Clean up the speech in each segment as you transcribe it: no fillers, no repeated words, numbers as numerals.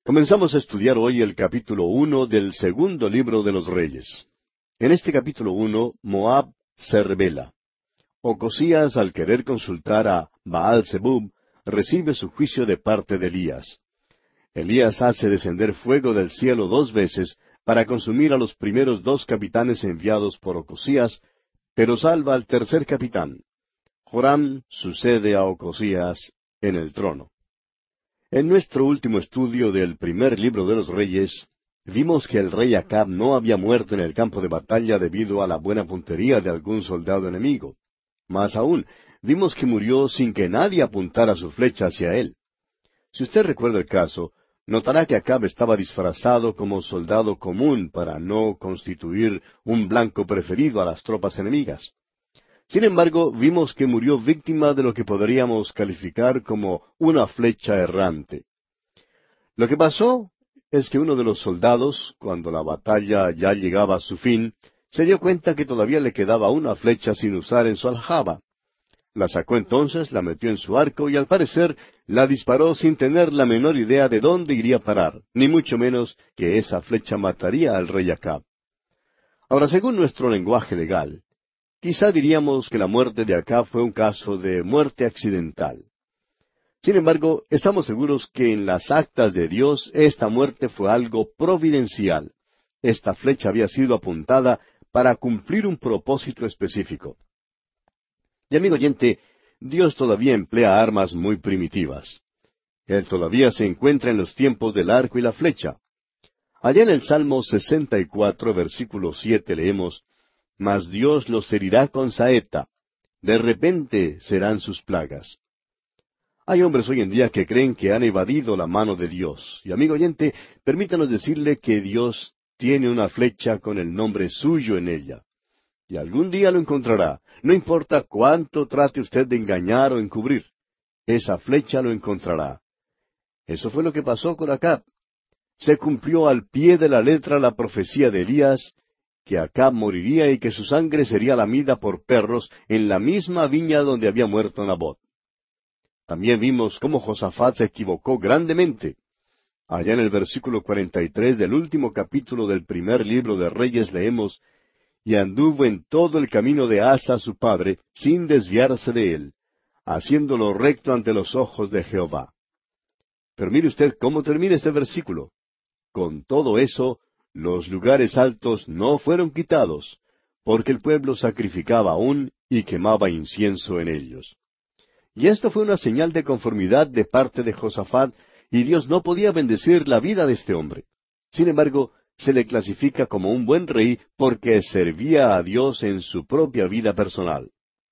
Comenzamos a estudiar hoy el capítulo 1 del segundo libro de los Reyes. En este capítulo 1, Moab se rebela. Ocosías, al querer consultar a Baal-zebub, recibe su juicio de parte de Elías. Elías hace descender fuego del cielo 2 veces para consumir a los primeros 2 capitanes enviados por Ocosías, pero salva al tercer capitán. Joram sucede a Ocosías en el trono. En nuestro último estudio del primer libro de los Reyes, vimos que el rey Acab no había muerto en el campo de batalla debido a la buena puntería de algún soldado enemigo. Más aún, vimos que murió sin que nadie apuntara su flecha hacia él. Si usted recuerda el caso, notará que Acab estaba disfrazado como soldado común para no constituir un blanco preferido a las tropas enemigas. Sin embargo, vimos que murió víctima de lo que podríamos calificar como una flecha errante. Lo que pasó es que uno de los soldados, cuando la batalla ya llegaba a su fin, se dio cuenta que todavía le quedaba una flecha sin usar en su aljaba. La sacó entonces, la metió en su arco y al parecer la disparó sin tener la menor idea de dónde iría a parar, ni mucho menos que esa flecha mataría al rey Acab. Ahora, según nuestro lenguaje legal, quizá diríamos que la muerte de Acab fue un caso de muerte accidental. Sin embargo, estamos seguros que en las actas de Dios esta muerte fue algo providencial. Esta flecha había sido apuntada para cumplir un propósito específico. Y amigo oyente, Dios todavía emplea armas muy primitivas. Él todavía se encuentra en los tiempos del arco y la flecha. Allá en el Salmo 64, versículo 7 leemos: Mas Dios los herirá con saeta, de repente serán sus plagas. Hay hombres hoy en día que creen que han evadido la mano de Dios. Y amigo oyente, permítanos decirle que Dios tiene una flecha con el nombre suyo en ella. Y algún día lo encontrará, no importa cuánto trate usted de engañar o encubrir. Esa flecha lo encontrará. Eso fue lo que pasó con Acab. Se cumplió al pie de la letra la profecía de Elías, que Acab moriría y que su sangre sería lamida por perros en la misma viña donde había muerto Nabot. También vimos cómo Josafat se equivocó grandemente. Allá en el versículo 43 del último capítulo del primer libro de Reyes leemos: Y anduvo en todo el camino de Asa su padre, sin desviarse de él, haciéndolo recto ante los ojos de Jehová. Pero mire usted cómo termina este versículo. Con todo eso, los lugares altos no fueron quitados, porque el pueblo sacrificaba aún y quemaba incienso en ellos. Y esto fue una señal de conformidad de parte de Josafat, y Dios no podía bendecir la vida de este hombre. Sin embargo, se le clasifica como un buen rey porque servía a Dios en su propia vida personal.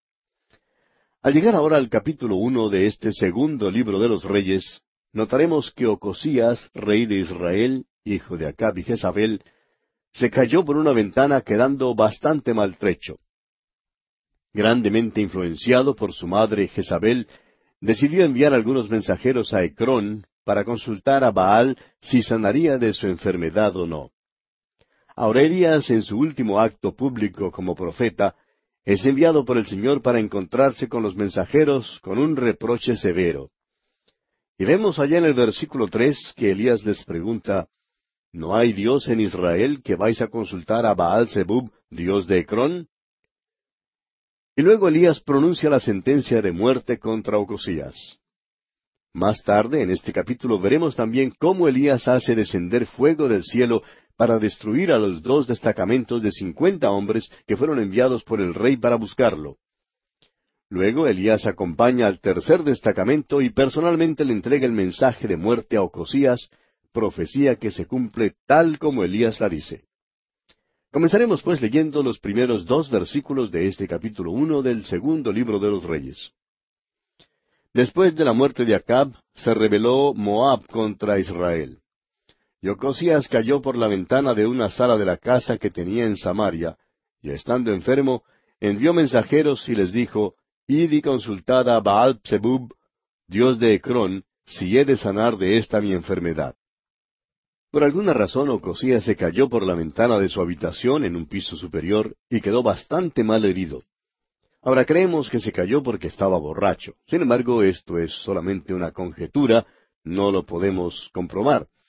Al llegar ahora al capítulo 1 de este segundo libro de los Reyes, notaremos que Ocosías, rey de Israel, hijo de Acab y Jezabel, se cayó por una ventana quedando bastante maltrecho. Grandemente influenciado por su madre Jezabel, decidió enviar algunos mensajeros a Ecrón para consultar a Baal si sanaría de su enfermedad o no. Ahora Elías, en su último acto público como profeta, es enviado por el Señor para encontrarse con los mensajeros con un reproche severo. Y vemos allá en el versículo 3 que Elías les pregunta: ¿No hay Dios en Israel que vais a consultar a Baal-zebub, dios de Ecrón? Y luego Elías pronuncia la sentencia de muerte contra Ocosías. Más tarde, en este capítulo, veremos también cómo Elías hace descender fuego del cielo para destruir a los 2 destacamentos de 50 hombres que fueron enviados por el rey para buscarlo. Luego Elías acompaña al tercer destacamento y personalmente le entrega el mensaje de muerte a Ocosías, profecía que se cumple tal como Elías la dice. Comenzaremos pues leyendo los primeros 2 versículos de este capítulo 1 del segundo libro de los Reyes. Después de la muerte de Acab, se rebeló Moab contra Israel. Y Ocosías cayó por la ventana de una sala de la casa que tenía en Samaria, y estando enfermo, envió mensajeros y les dijo: Id y consultad a Baal-zebub, dios de Ecrón, si he de sanar de esta mi enfermedad. Por alguna razón Ocosías se cayó por la ventana de su habitación en un piso superior y quedó bastante mal herido. Ahora creemos que se cayó porque estaba borracho. Sin embargo, esto es solamente una conjetura, no lo podemos comprobar.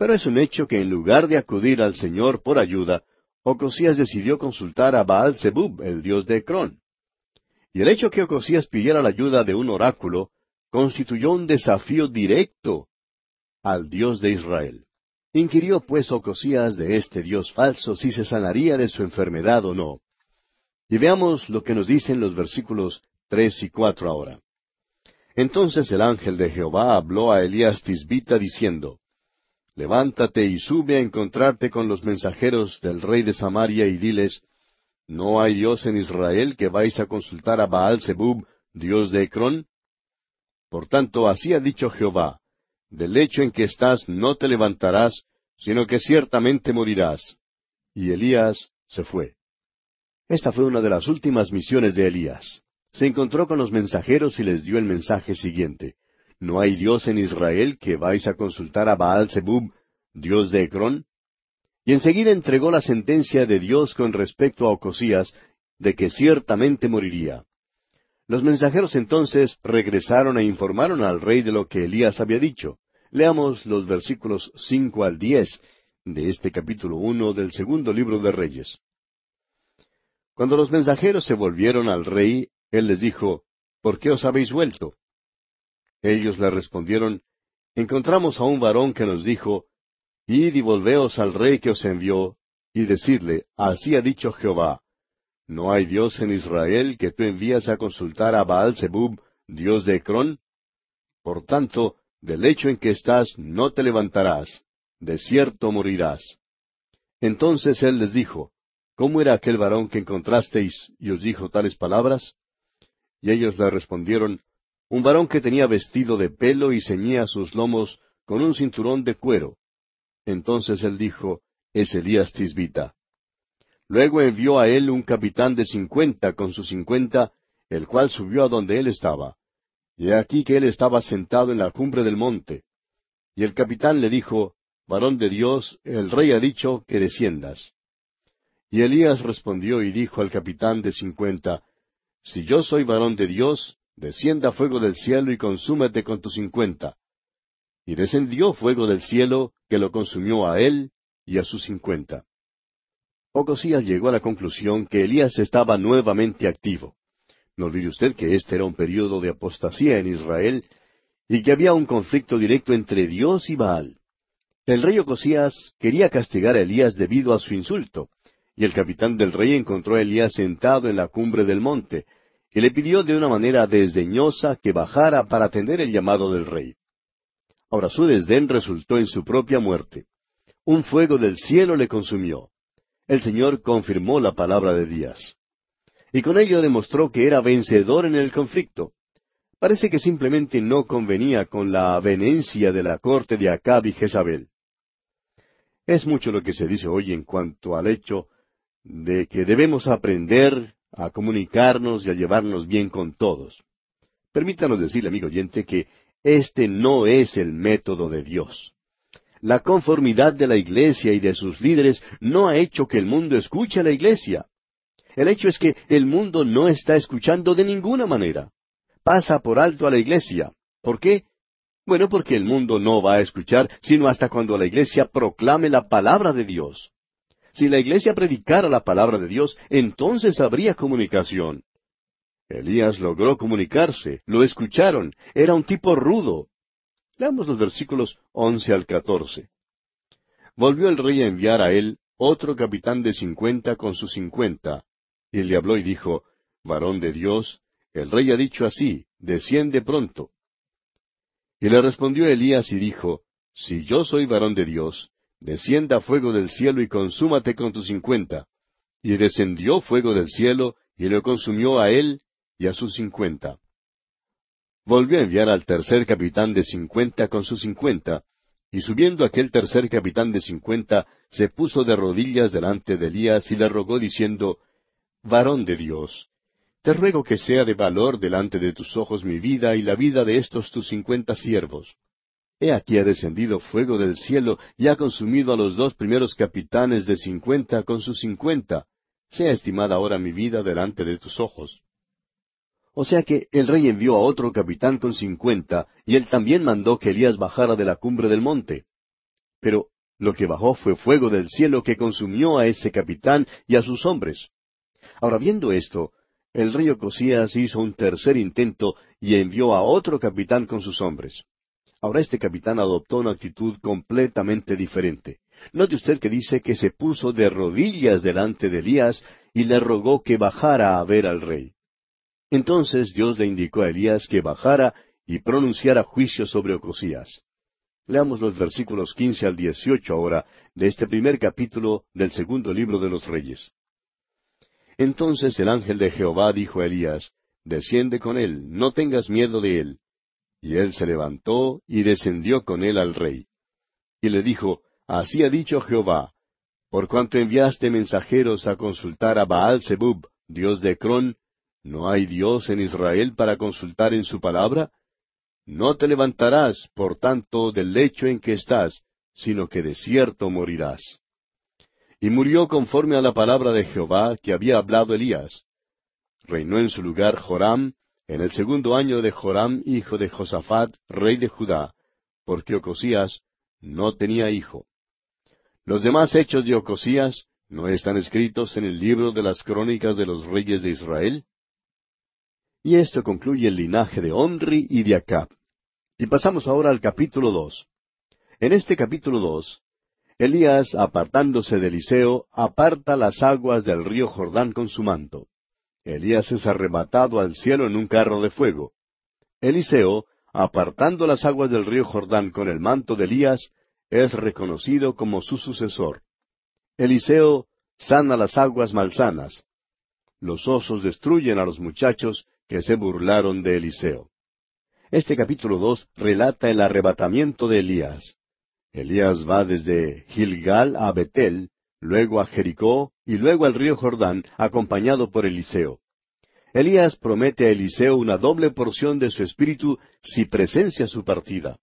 Pero es un hecho que en lugar de acudir al Señor por ayuda, Ocosías decidió consultar a Baal-zebub, el dios de Ecrón. Y el hecho que Ocosías pidiera la ayuda de un oráculo constituyó un desafío directo al Dios de Israel. Inquirió pues Ocosías de este Dios falso si se sanaría de su enfermedad o no. Y veamos lo que nos dicen los versículos 3 y 4 ahora. Entonces el ángel de Jehová habló a Elías Tisbita diciendo, Levántate y sube a encontrarte con los mensajeros del rey de Samaria y diles, ¿no hay Dios en Israel que vais a consultar a Baal-zebub, dios de Ecrón? Por tanto, así ha dicho Jehová, del lecho en que estás no te levantarás, sino que ciertamente morirás. Y Elías se fue. Esta fue una de las últimas misiones de Elías. Se encontró con los mensajeros y les dio el mensaje siguiente. ¿No hay Dios en Israel que vais a consultar a Baal-zebub, dios de Ecrón? Y enseguida entregó la sentencia de Dios con respecto a Ocosías, de que ciertamente moriría. Los mensajeros entonces regresaron e informaron al rey de lo que Elías había dicho. Leamos los versículos 5 al 10 de este capítulo 1 del segundo libro de Reyes. Cuando los mensajeros se volvieron al rey, él les dijo, ¿por qué os habéis vuelto? Ellos le respondieron, encontramos a un varón que nos dijo, id y volveos al rey que os envió, y decidle, así ha dicho Jehová, ¿no hay Dios en Israel que tú envías a consultar a Baal-zebub, dios de Ecrón? Por tanto, del lecho en que estás no te levantarás, de cierto morirás. Entonces él les dijo, ¿cómo era aquel varón que encontrasteis y os dijo tales palabras? Y ellos le respondieron, un varón que tenía vestido de pelo y ceñía sus lomos con un cinturón de cuero. Entonces él dijo, es Elías Tisbita. Luego envió a él un capitán de 50 con sus 50, el cual subió a donde él estaba. Y he aquí que él estaba sentado en la cumbre del monte. Y el capitán le dijo, varón de Dios, el rey ha dicho que desciendas. Y Elías respondió y dijo al capitán de 50, si yo soy varón de Dios, descienda fuego del cielo y consúmete con tus 50. Y descendió fuego del cielo, que lo consumió a él y a sus 50. Ocosías llegó a la conclusión que Elías estaba nuevamente activo. No olvide usted que este era un período de apostasía en Israel, y que había un conflicto directo entre Dios y Baal. El rey Ocosías quería castigar a Elías debido a su insulto, y el capitán del rey encontró a Elías sentado en la cumbre del monte, y le pidió de una manera desdeñosa que bajara para atender el llamado del rey. Ahora su desdén resultó en su propia muerte. Un fuego del cielo le consumió. El Señor confirmó la palabra de Elías. Y con ello demostró que era vencedor en el conflicto. Parece que simplemente no convenía con la avenencia de la corte de Acab y Jezabel. Es mucho lo que se dice hoy en cuanto al hecho de que debemos aprender a comunicarnos y a llevarnos bien con todos. Permítanos decirle, amigo oyente, que este no es el método de Dios. La conformidad de la iglesia y de sus líderes no ha hecho que el mundo escuche a la iglesia. El hecho es que el mundo no está escuchando de ninguna manera. Pasa por alto a la iglesia. ¿Por qué? Bueno, porque el mundo no va a escuchar sino hasta cuando la iglesia proclame la palabra de Dios. Si la iglesia predicara la palabra de Dios, entonces habría comunicación. Elías logró comunicarse, lo escucharon, era un tipo rudo. Leamos los versículos 11 al 14. Volvió el rey a enviar a él otro capitán de 50 con sus 50, y le habló y dijo, varón de Dios, el rey ha dicho así, desciende pronto. Y le respondió Elías y dijo, si yo soy varón de Dios, descienda fuego del cielo y consúmate con tus 50. Y descendió fuego del cielo, y lo consumió a él y a sus 50. Volvió a enviar al tercer capitán de 50 con sus 50, y subiendo aquel tercer capitán de 50, se puso de rodillas delante de Elías y le rogó diciendo, varón de Dios, te ruego que sea de valor delante de tus ojos mi vida y la vida de estos tus 50 siervos. He aquí ha descendido fuego del cielo y ha consumido a los dos primeros capitanes de 50 con sus 50. Sea estimada ahora mi vida delante de tus ojos. O sea que el rey envió a otro capitán con 50, y él también mandó que Elías bajara de la cumbre del monte. Pero lo que bajó fue fuego del cielo que consumió a ese capitán y a sus hombres. Ahora, viendo esto, el rey Ocosías hizo un tercer intento y envió a otro capitán con sus hombres. Ahora este capitán adoptó una actitud completamente diferente. Note usted que dice que se puso de rodillas delante de Elías y le rogó que bajara a ver al rey. Entonces Dios le indicó a Elías que bajara y pronunciara juicio sobre Ocosías. Leamos los versículos 15 al 18 ahora de este primer capítulo del segundo libro de los Reyes. Entonces el ángel de Jehová dijo a Elías, desciende con él, no tengas miedo de él. Y él se levantó y descendió con él al rey. Y le dijo, así ha dicho Jehová, por cuanto enviaste mensajeros a consultar a Baal-zebub, dios de Ecrón, ¿no hay Dios en Israel para consultar en su palabra? No te levantarás, por tanto, del lecho en que estás, sino que de cierto morirás. Y murió conforme a la palabra de Jehová que había hablado Elías. Reinó en su lugar Joram, en el segundo año de Joram, hijo de Josafat, rey de Judá, porque Ocosías no tenía hijo. Los demás hechos de Ocosías no están escritos en el libro de las crónicas de los reyes de Israel. Y esto concluye el linaje de Omri y de Acab. Y pasamos ahora al capítulo 2. En este capítulo 2, Elías, apartándose de Eliseo, aparta las aguas del río Jordán con su manto. Elías es arrebatado al cielo en un carro de fuego. Eliseo, apartando las aguas del río Jordán con el manto de Elías, es reconocido como su sucesor. Eliseo sana las aguas malsanas. Los osos destruyen a los muchachos que se burlaron de Eliseo. Este capítulo 2 relata el arrebatamiento de Elías. Elías va desde Gilgal a Betel, luego a Jericó y luego al río Jordán, acompañado por Eliseo. Elías promete a Eliseo una doble porción de su espíritu si presencia su partida.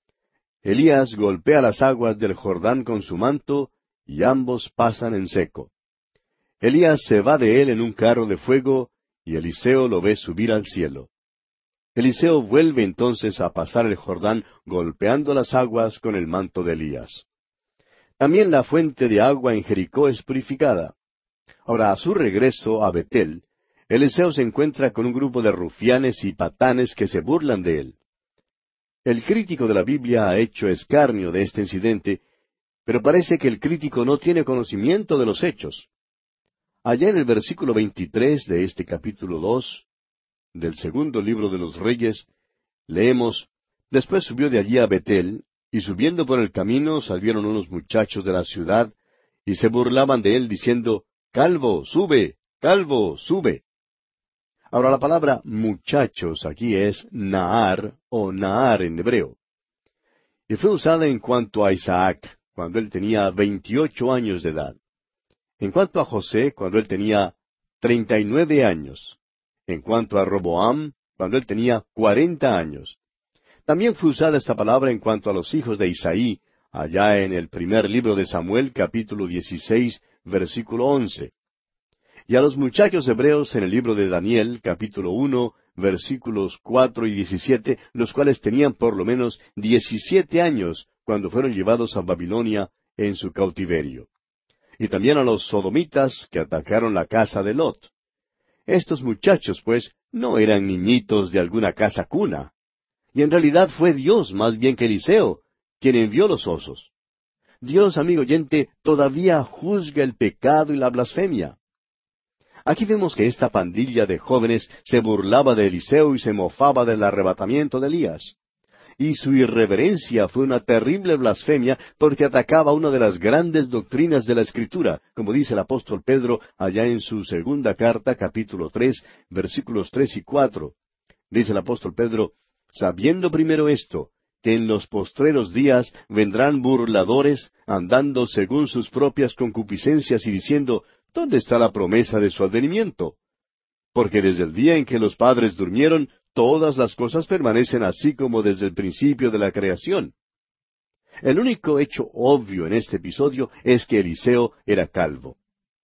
Elías golpea las aguas del Jordán con su manto, y ambos pasan en seco. Elías se va de él en un carro de fuego, y Eliseo lo ve subir al cielo. Eliseo vuelve entonces a pasar el Jordán golpeando las aguas con el manto de Elías. También la fuente de agua en Jericó es purificada. Ahora, a su regreso a Betel, Eliseo se encuentra con un grupo de rufianes y patanes que se burlan de él. El crítico de la Biblia ha hecho escarnio de este incidente, pero parece que el crítico no tiene conocimiento de los hechos. Allá en el versículo 23 de este capítulo 2, del segundo libro de los Reyes, leemos, después subió de allí a Betel, y subiendo por el camino salieron unos muchachos de la ciudad, y se burlaban de él, diciendo, Calvo, sube, calvo, sube. Ahora la palabra muchachos aquí es Naar, o Naar en hebreo. Y fue usada en cuanto a Isaac, cuando él tenía 28 años de edad. En cuanto a José, cuando él tenía 39 años. En cuanto a Roboam, cuando él tenía 40 años. También fue usada esta palabra en cuanto a los hijos de Isaí, allá en el primer libro de Samuel, capítulo 16, versículo 11. Y a los muchachos hebreos en el libro de Daniel, capítulo 1, versículos 4 y 17, los cuales tenían por lo menos 17 años cuando fueron llevados a Babilonia en su cautiverio. Y también a los sodomitas que atacaron la casa de Lot. Estos muchachos, pues, no eran niñitos de alguna casa cuna. Y en realidad fue Dios, más bien que Eliseo, quien envió los osos. Dios, amigo oyente, todavía juzga el pecado y la blasfemia. Aquí vemos que esta pandilla de jóvenes se burlaba de Eliseo y se mofaba del arrebatamiento de Elías. Y su irreverencia fue una terrible blasfemia porque atacaba una de las grandes doctrinas de la Escritura, como dice el apóstol Pedro allá en su segunda carta, capítulo 3, versículos 3 y 4. Dice el apóstol Pedro, sabiendo primero esto, que en los postreros días vendrán burladores, andando según sus propias concupiscencias y diciendo, ¿dónde está la promesa de su advenimiento? Porque desde el día en que los padres durmieron, todas las cosas permanecen así como desde el principio de la creación. El único hecho obvio en este episodio es que Eliseo era calvo.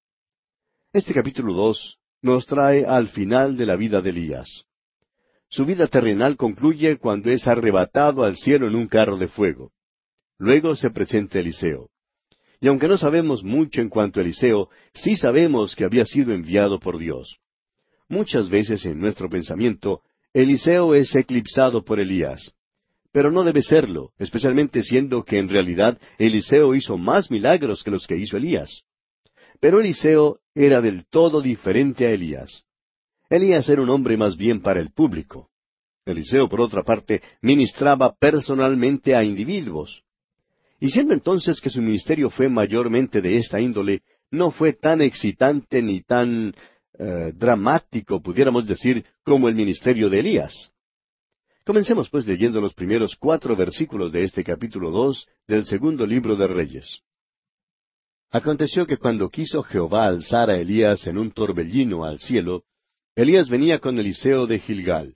Este capítulo 2 nos trae al final de la vida de Elías. Su vida terrenal concluye cuando es arrebatado al cielo en un carro de fuego. Luego se presenta Eliseo. Y aunque no sabemos mucho en cuanto a Eliseo, sí sabemos que había sido enviado por Dios. Muchas veces en nuestro pensamiento, Eliseo es eclipsado por Elías. Pero no debe serlo, especialmente siendo que en realidad Eliseo hizo más milagros que los que hizo Elías. Pero Eliseo era del todo diferente a Elías. Elías era un hombre más bien para el público. Eliseo, por otra parte, ministraba personalmente a individuos. Y siendo entonces que su ministerio fue mayormente de esta índole, no fue tan excitante ni tan dramático, pudiéramos decir, como el ministerio de Elías. Comencemos pues leyendo los primeros 4 versículos de este capítulo 2 del segundo libro de Reyes. Aconteció que cuando quiso Jehová alzar a Elías en un torbellino al cielo, Elías venía con Eliseo de Gilgal.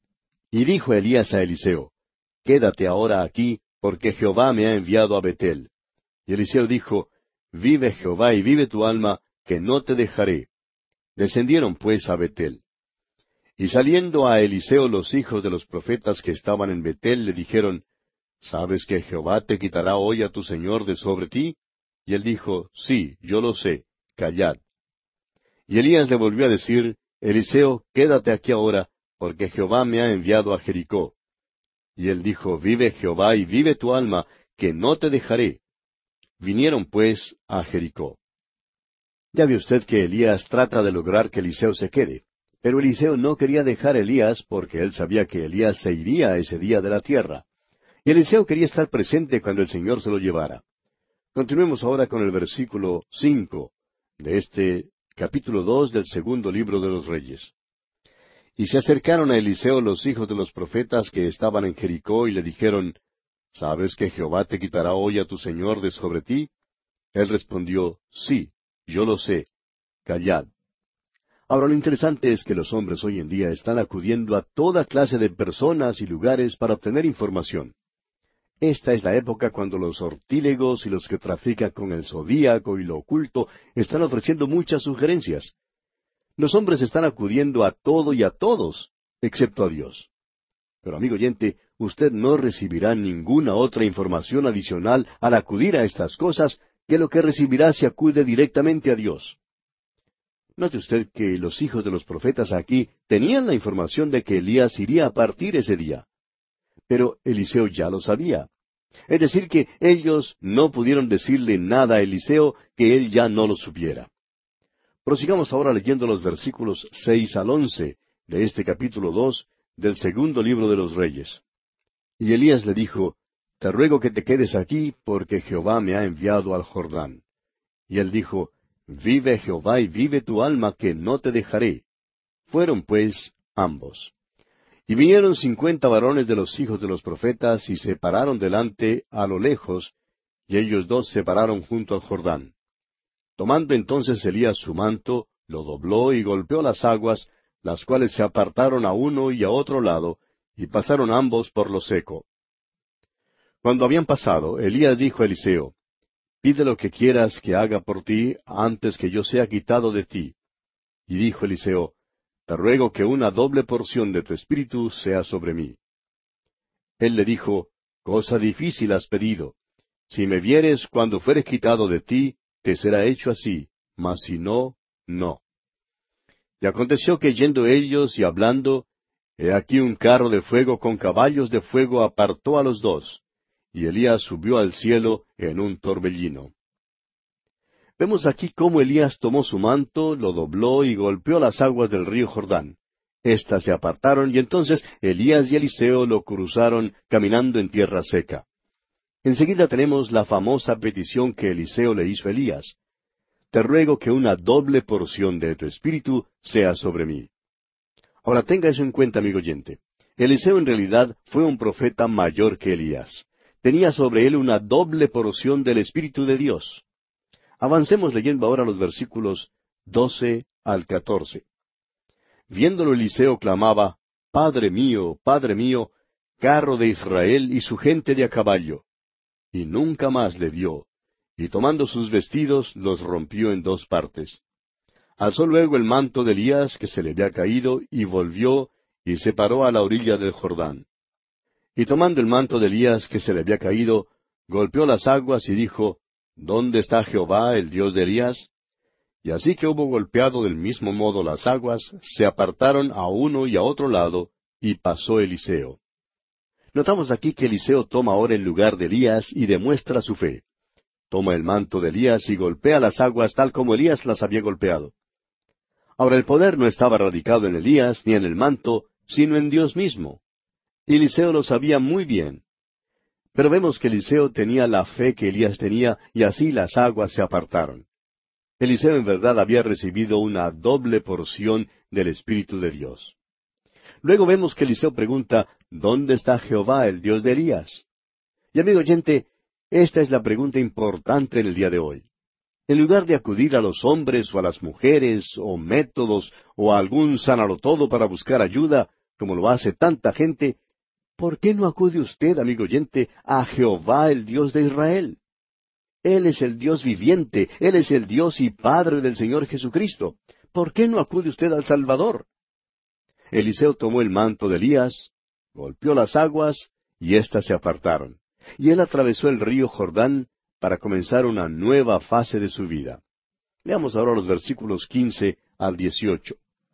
Y dijo Elías a Eliseo, Quédate ahora aquí, porque Jehová me ha enviado a Betel. Y Eliseo dijo, Vive Jehová y vive tu alma, que no te dejaré. Descendieron pues a Betel. Y saliendo a Eliseo los hijos de los profetas que estaban en Betel le dijeron, ¿Sabes que Jehová te quitará hoy a tu señor de sobre ti? Y él dijo, Sí, yo lo sé, callad. Y Elías le volvió a decir, Eliseo, quédate aquí ahora, porque Jehová me ha enviado a Jericó. Y él dijo, Vive Jehová y vive tu alma, que no te dejaré. Vinieron pues a Jericó. Ya ve usted que Elías trata de lograr que Eliseo se quede. Pero Eliseo no quería dejar a Elías porque él sabía que Elías se iría ese día de la tierra. Y Eliseo quería estar presente cuando el Señor se lo llevara. Continuemos ahora con el versículo 5 de este capítulo 2 del segundo libro de los Reyes. Y se acercaron a Eliseo los hijos de los profetas que estaban en Jericó y le dijeron, ¿Sabes que Jehová te quitará hoy a tu señor de sobre ti? Él respondió, Sí, yo lo sé, callad. Ahora lo interesante es que los hombres hoy en día están acudiendo a toda clase de personas y lugares para obtener información. Esta es la época cuando los sortílegos y los que trafican con el zodíaco y lo oculto están ofreciendo muchas sugerencias. Los hombres están acudiendo a todo y a todos, excepto a Dios. Pero amigo oyente, usted no recibirá ninguna otra información adicional al acudir a estas cosas que lo que recibirá si acude directamente a Dios. Note usted que los hijos de los profetas aquí tenían la información de que Elías iría a partir ese día. Pero Eliseo ya lo sabía. Es decir, que ellos no pudieron decirle nada a Eliseo que él ya no lo supiera. Prosigamos ahora leyendo los versículos 6 al 11 de este capítulo 2 del segundo libro de los Reyes. Y Elías le dijo, Te ruego que te quedes aquí, porque Jehová me ha enviado al Jordán. Y él dijo, Vive Jehová y vive tu alma, que no te dejaré. Fueron pues ambos. Y vinieron 50 varones de los hijos de los profetas, y se pararon delante a lo lejos, y ellos dos se pararon junto al Jordán. Tomando entonces Elías su manto, lo dobló y golpeó las aguas, las cuales se apartaron a uno y a otro lado, y pasaron ambos por lo seco. Cuando habían pasado, Elías dijo a Eliseo, Pide lo que quieras que haga por ti antes que yo sea quitado de ti. Y dijo Eliseo, Te ruego que una doble porción de tu espíritu sea sobre mí. Él le dijo, Cosa difícil has pedido. Si me vieres cuando fueres quitado de ti, te será hecho así, mas si no, no. Y aconteció que yendo ellos y hablando, he aquí un carro de fuego con caballos de fuego apartó a los dos, y Elías subió al cielo en un torbellino. Vemos aquí cómo Elías tomó su manto, lo dobló y golpeó las aguas del río Jordán. Estas se apartaron y entonces Elías y Eliseo lo cruzaron caminando en tierra seca. Enseguida tenemos la famosa petición que Eliseo le hizo a Elías. Te ruego que una doble porción de tu espíritu sea sobre mí. Ahora tenga eso en cuenta, amigo oyente. Eliseo en realidad fue un profeta mayor que Elías. Tenía sobre él una doble porción del Espíritu de Dios. Avancemos leyendo ahora los versículos 12 al 14. Viéndolo Eliseo clamaba, Padre mío, carro de Israel y su gente de a caballo. Y nunca más le vio, y tomando sus vestidos los rompió en 2 partes. Alzó luego el manto de Elías que se le había caído, y volvió, y se paró a la orilla del Jordán. Y tomando el manto de Elías que se le había caído, golpeó las aguas y dijo, ¿Dónde está Jehová, el Dios de Elías? Y así que hubo golpeado del mismo modo las aguas, se apartaron a uno y a otro lado, y pasó Eliseo. Notamos aquí que Eliseo toma ahora el lugar de Elías y demuestra su fe. Toma el manto de Elías y golpea las aguas tal como Elías las había golpeado. Ahora el poder no estaba radicado en Elías ni en el manto, sino en Dios mismo. Eliseo lo sabía muy bien. Pero vemos que Eliseo tenía la fe que Elías tenía, y así las aguas se apartaron. Eliseo en verdad había recibido una doble porción del Espíritu de Dios. Luego vemos que Eliseo pregunta, ¿dónde está Jehová, el Dios de Elías? Y amigo oyente, esta es la pregunta importante en el día de hoy. En lugar de acudir a los hombres o a las mujeres o métodos o a algún sanalotodo para buscar ayuda, como lo hace tanta gente, ¿por qué no acude usted, amigo oyente, a Jehová, el Dios de Israel? Él es el Dios viviente, Él es el Dios y Padre del Señor Jesucristo. ¿Por qué no acude usted al Salvador? Eliseo tomó el manto de Elías, golpeó las aguas, y éstas se apartaron. Y él atravesó el río Jordán para comenzar una nueva fase de su vida. Leamos ahora los versículos 15 al 18.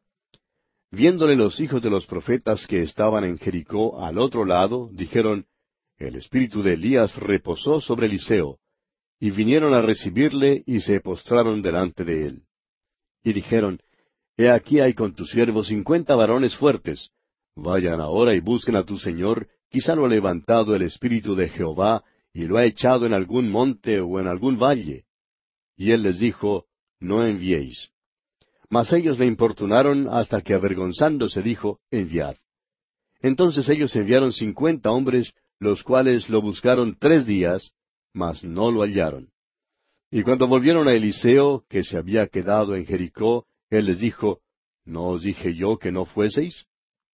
Viéndole los hijos de los profetas que estaban en Jericó al otro lado, dijeron, El espíritu de Elías reposó sobre Eliseo, y vinieron a recibirle y se postraron delante de él. Y dijeron, He aquí hay con tus siervos 50 varones fuertes. Vayan ahora y busquen a tu señor, quizá lo ha levantado el espíritu de Jehová, y lo ha echado en algún monte o en algún valle. Y él les dijo, No enviéis. Mas ellos le importunaron hasta que avergonzándose dijo, Enviad. Entonces ellos enviaron 50 hombres, los cuales lo buscaron 3 días, mas no lo hallaron. Y cuando volvieron a Eliseo, que se había quedado en Jericó, él les dijo, ¿No os dije yo que no fueseis?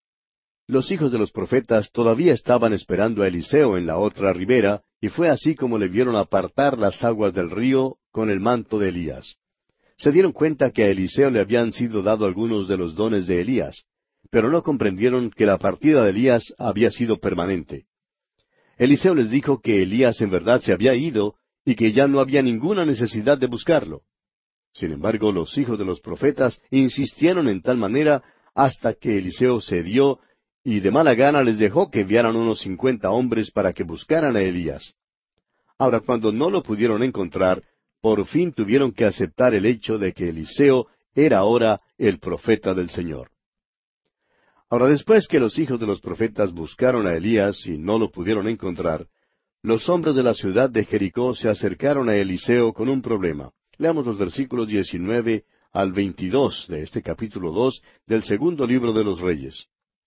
Los hijos de los profetas todavía estaban esperando a Eliseo en la otra ribera, y fue así como le vieron apartar las aguas del río con el manto de Elías. Se dieron cuenta que a Eliseo le habían sido dado algunos de los dones de Elías, pero no comprendieron que la partida de Elías había sido permanente. Eliseo les dijo que Elías en verdad se había ido y que ya no había ninguna necesidad de buscarlo. Sin embargo, los hijos de los profetas insistieron en tal manera hasta que Eliseo cedió y de mala gana les dejó que enviaran unos 50 hombres para que buscaran a Elías. Ahora, cuando no lo pudieron encontrar, por fin tuvieron que aceptar el hecho de que Eliseo era ahora el profeta del Señor. Ahora, después que los hijos de los profetas buscaron a Elías y no lo pudieron encontrar, los hombres de la ciudad de Jericó se acercaron a Eliseo con un problema. Leamos los versículos 19 al 22 de este capítulo 2 del segundo libro de los Reyes.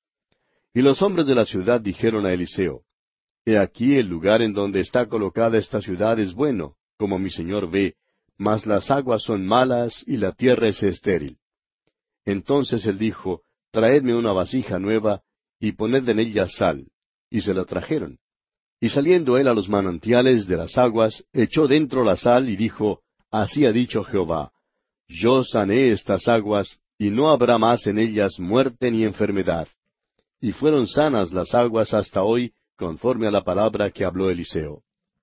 Y los hombres de la ciudad dijeron a Eliseo, He aquí el lugar en donde está colocada esta ciudad es bueno, como mi señor ve, mas las aguas son malas y la tierra es estéril. Entonces él dijo, Traedme una vasija nueva, y poned en ella sal. Y se la trajeron. Y saliendo él a los manantiales de las aguas, echó dentro la sal y dijo, Así ha dicho Jehová, Yo sané estas aguas, y no habrá más en ellas muerte ni enfermedad. Y fueron sanas las aguas hasta hoy, conforme a la palabra que habló Eliseo.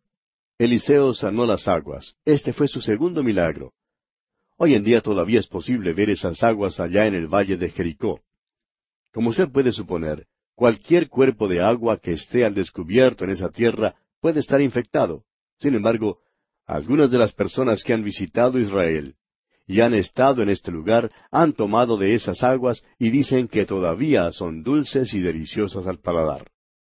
Eliseo sanó las aguas. Este fue su segundo milagro. Hoy en día todavía es posible ver esas aguas allá en el valle de Jericó. Como usted puede suponer, cualquier cuerpo de agua que esté al descubierto en esa tierra puede estar infectado. Sin embargo, algunas de las personas que han visitado Israel y han estado en este lugar han tomado de esas aguas y dicen que todavía son dulces y deliciosas al paladar.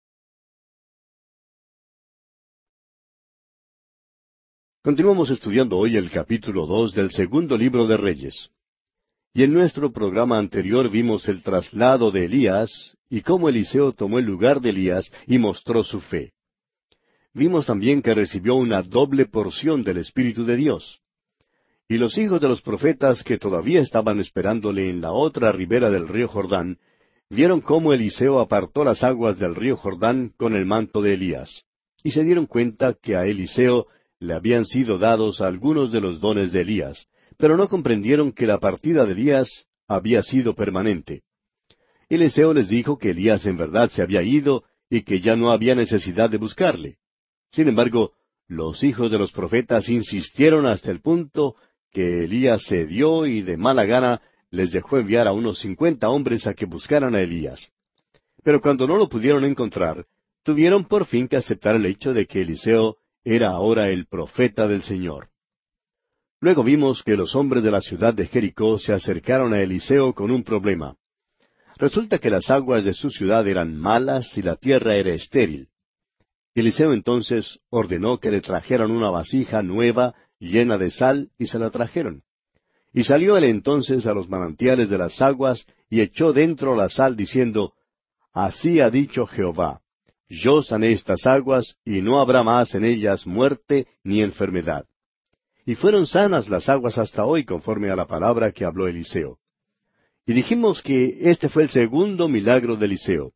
Continuamos estudiando hoy el capítulo 2 del segundo libro de Reyes. Y en nuestro programa anterior vimos el traslado de Elías y cómo Eliseo tomó el lugar de Elías y mostró su fe. Vimos también que recibió una doble porción del Espíritu de Dios. Y los hijos de los profetas que todavía estaban esperándole en la otra ribera del río Jordán, vieron cómo Eliseo apartó las aguas del río Jordán con el manto de Elías. Y se dieron cuenta que a Eliseo le habían sido dados algunos de los dones de Elías, pero no comprendieron que la partida de Elías había sido permanente. Eliseo les dijo que Elías en verdad se había ido y que ya no había necesidad de buscarle. Sin embargo, los hijos de los profetas insistieron hasta el punto que Elías cedió y de mala gana les dejó enviar a unos 50 hombres a que buscaran a Elías. Pero cuando no lo pudieron encontrar, tuvieron por fin que aceptar el hecho de que Eliseo era ahora el profeta del Señor. Luego vimos que los hombres de la ciudad de Jericó se acercaron a Eliseo con un problema. Resulta que las aguas de su ciudad eran malas y la tierra era estéril. Eliseo entonces ordenó que le trajeran una vasija nueva llena de sal, y se la trajeron. Y salió él entonces a los manantiales de las aguas, y echó dentro la sal, diciendo, Así ha dicho Jehová, yo sané estas aguas, y no habrá más en ellas muerte ni enfermedad. Y fueron sanas las aguas hasta hoy, conforme a la palabra que habló Eliseo. Y dijimos que este fue el segundo milagro de Eliseo.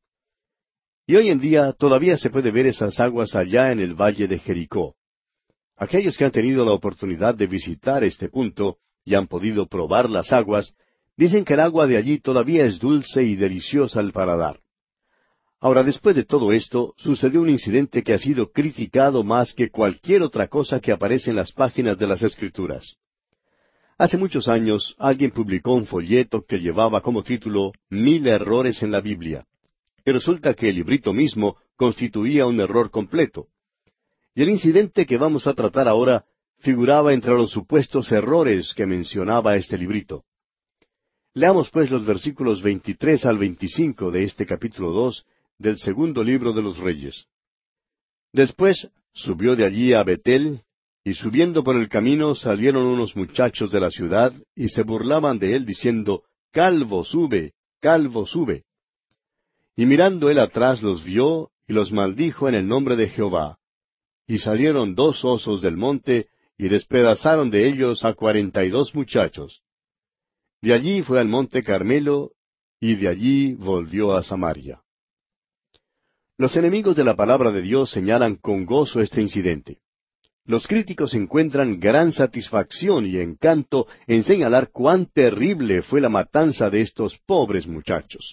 Y hoy en día todavía se puede ver esas aguas allá en el valle de Jericó. Aquellos que han tenido la oportunidad de visitar este punto y han podido probar las aguas, dicen que el agua de allí todavía es dulce y deliciosa al paladar. Ahora, después de todo esto, sucedió un incidente que ha sido criticado más que cualquier otra cosa que aparece en las páginas de las Escrituras. Hace muchos años, alguien publicó un folleto que llevaba como título 1000 errores en la Biblia. Y resulta que el librito mismo constituía un error completo. Y el incidente que vamos a tratar ahora figuraba entre los supuestos errores que mencionaba este librito. Leamos pues los versículos 23 al 25 de este capítulo 2 del segundo libro de los Reyes. Después subió de allí a Betel, y subiendo por el camino salieron unos muchachos de la ciudad, y se burlaban de él, diciendo, Calvo, sube, calvo, sube. Y mirando él atrás los vio, y los maldijo en el nombre de Jehová. Y salieron 2 osos del monte, y despedazaron de ellos a 42 muchachos. De allí fue al monte Carmelo, y de allí volvió a Samaria. Los enemigos de la palabra de Dios señalan con gozo este incidente. Los críticos encuentran gran satisfacción y encanto en señalar cuán terrible fue la matanza de estos pobres muchachos.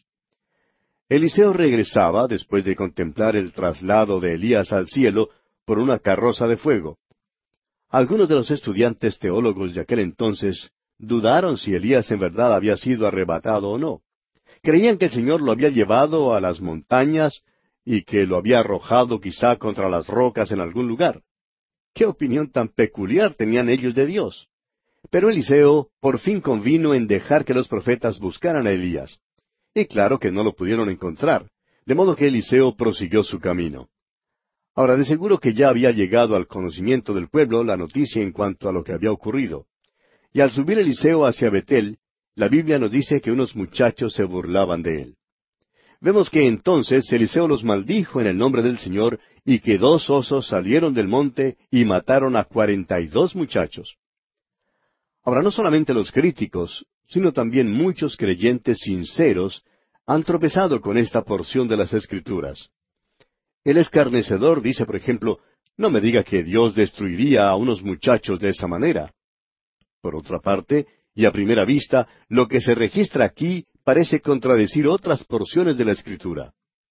Eliseo regresaba, después de contemplar el traslado de Elías al cielo, por una carroza de fuego. Algunos de los estudiantes teólogos de aquel entonces dudaron si Elías en verdad había sido arrebatado o no. Creían que el Señor lo había llevado a las montañas y que lo había arrojado quizá contra las rocas en algún lugar. ¿Qué opinión tan peculiar tenían ellos de Dios? Pero Eliseo por fin convino en dejar que los profetas buscaran a Elías. Y claro que no lo pudieron encontrar, de modo que Eliseo prosiguió su camino. Ahora, de seguro que ya había llegado al conocimiento del pueblo la noticia en cuanto a lo que había ocurrido. Y al subir Eliseo hacia Betel, la Biblia nos dice que unos muchachos se burlaban de él. Vemos que entonces Eliseo los maldijo en el nombre del Señor, y que 2 osos salieron del monte y mataron a 42 muchachos. Ahora, no solamente los críticos, sino también muchos creyentes sinceros han tropezado con esta porción de las Escrituras. El escarnecedor dice, por ejemplo, no me diga que Dios destruiría a unos muchachos de esa manera. Por otra parte, y a primera vista, lo que se registra aquí parece contradecir otras porciones de la Escritura.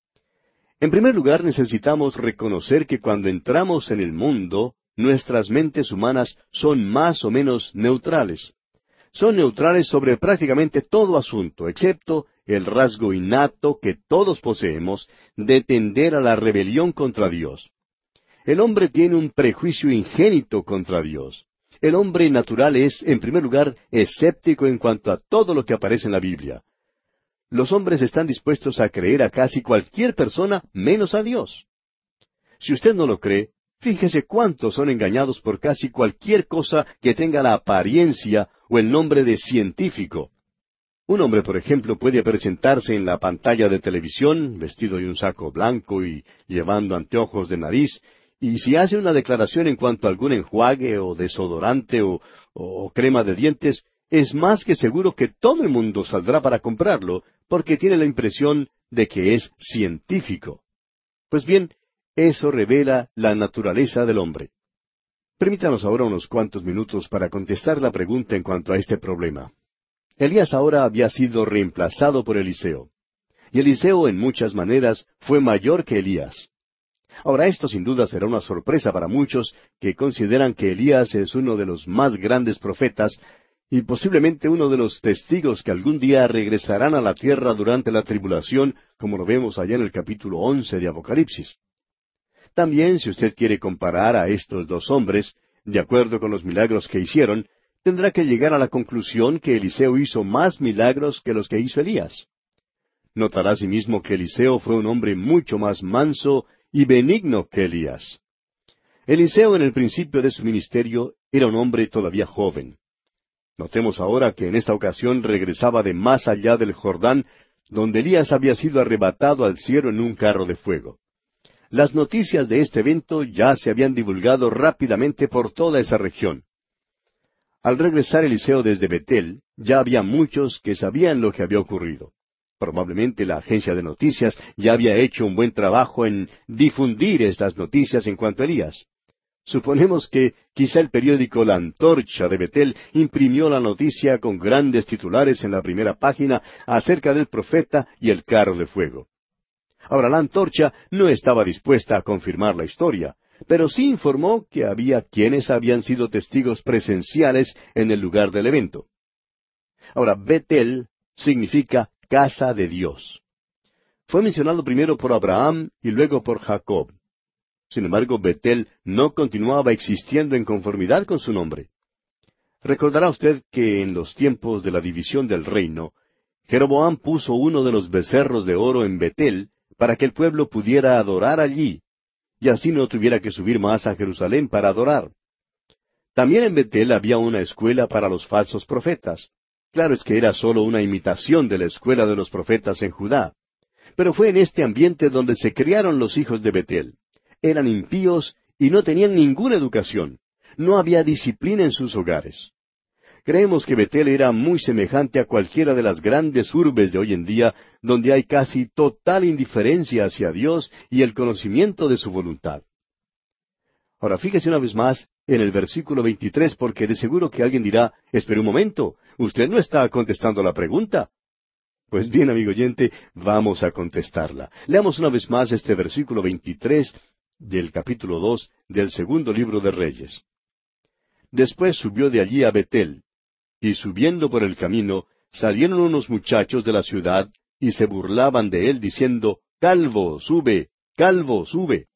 En primer lugar, necesitamos reconocer que cuando entramos en el mundo, nuestras mentes humanas son más o menos neutrales. Son neutrales sobre prácticamente todo asunto, excepto el rasgo innato que todos poseemos de tender a la rebelión contra Dios. El hombre tiene un prejuicio ingénito contra Dios. El hombre natural es, en primer lugar, escéptico en cuanto a todo lo que aparece en la Biblia. Los hombres están dispuestos a creer a casi cualquier persona menos a Dios. Si usted no lo cree, fíjese cuántos son engañados por casi cualquier cosa que tenga la apariencia o el nombre de científico. Un hombre, por ejemplo, puede presentarse en la pantalla de televisión, vestido de un saco blanco y llevando anteojos de nariz, y si hace una declaración en cuanto a algún enjuague o desodorante o crema de dientes, es más que seguro que todo el mundo saldrá para comprarlo, porque tiene la impresión de que es científico. Pues bien, eso revela la naturaleza del hombre. Permítanos ahora unos cuantos minutos para contestar la pregunta en cuanto a este problema. Elías ahora había sido reemplazado por Eliseo. Y Eliseo en muchas maneras fue mayor que Elías. Ahora, esto sin duda será una sorpresa para muchos que consideran que Elías es uno de los más grandes profetas y posiblemente uno de los testigos que algún día regresarán a la tierra durante la tribulación, como lo vemos allá en el capítulo 11 de Apocalipsis. También, si usted quiere comparar a estos dos hombres, de acuerdo con los milagros que hicieron, tendrá que llegar a la conclusión que Eliseo hizo más milagros que los que hizo Elías. Notará asimismo que Eliseo fue un hombre mucho más manso y benigno que Elías. Eliseo en el principio de su ministerio era un hombre todavía joven. Notemos ahora que en esta ocasión regresaba de más allá del Jordán, donde Elías había sido arrebatado al cielo en un carro de fuego. Las noticias de este evento ya se habían divulgado rápidamente por toda esa región. Al regresar Eliseo desde Betel, ya había muchos que sabían lo que había ocurrido. Probablemente la agencia de noticias ya había hecho un buen trabajo en difundir estas noticias en cuanto a Elías. Suponemos que quizá el periódico La Antorcha de Betel imprimió la noticia con grandes titulares en la primera página acerca del profeta y el carro de fuego. Ahora, La Antorcha no estaba dispuesta a confirmar la historia, pero sí informó que había quienes habían sido testigos presenciales en el lugar del evento. Ahora, Betel significa casa de Dios. Fue mencionado primero por Abraham y luego por Jacob. Sin embargo, Betel no continuaba existiendo en conformidad con su nombre. Recordará usted que en los tiempos de la división del reino, Jeroboam puso uno de los becerros de oro en Betel para que el pueblo pudiera adorar allí, y así no tuviera que subir más a Jerusalén para adorar. También en Betel había una escuela para los falsos profetas. Claro es que era sólo una imitación de la escuela de los profetas en Judá. Pero fue en este ambiente donde se criaron los hijos de Betel. Eran impíos y no tenían ninguna educación. No había disciplina en sus hogares. Creemos que Betel era muy semejante a cualquiera de las grandes urbes de hoy en día, donde hay casi total indiferencia hacia Dios y el conocimiento de su voluntad. Ahora fíjese una vez más en el versículo 23, porque de seguro que alguien dirá, espere un momento, usted no está contestando la pregunta. Pues bien, amigo oyente, vamos a contestarla. Leamos una vez más este versículo 23 del capítulo 2 del segundo libro de Reyes. Después subió de allí a Betel, y subiendo por el camino, salieron unos muchachos de la ciudad, y se burlaban de él, diciendo, Calvo, sube, calvo, sube.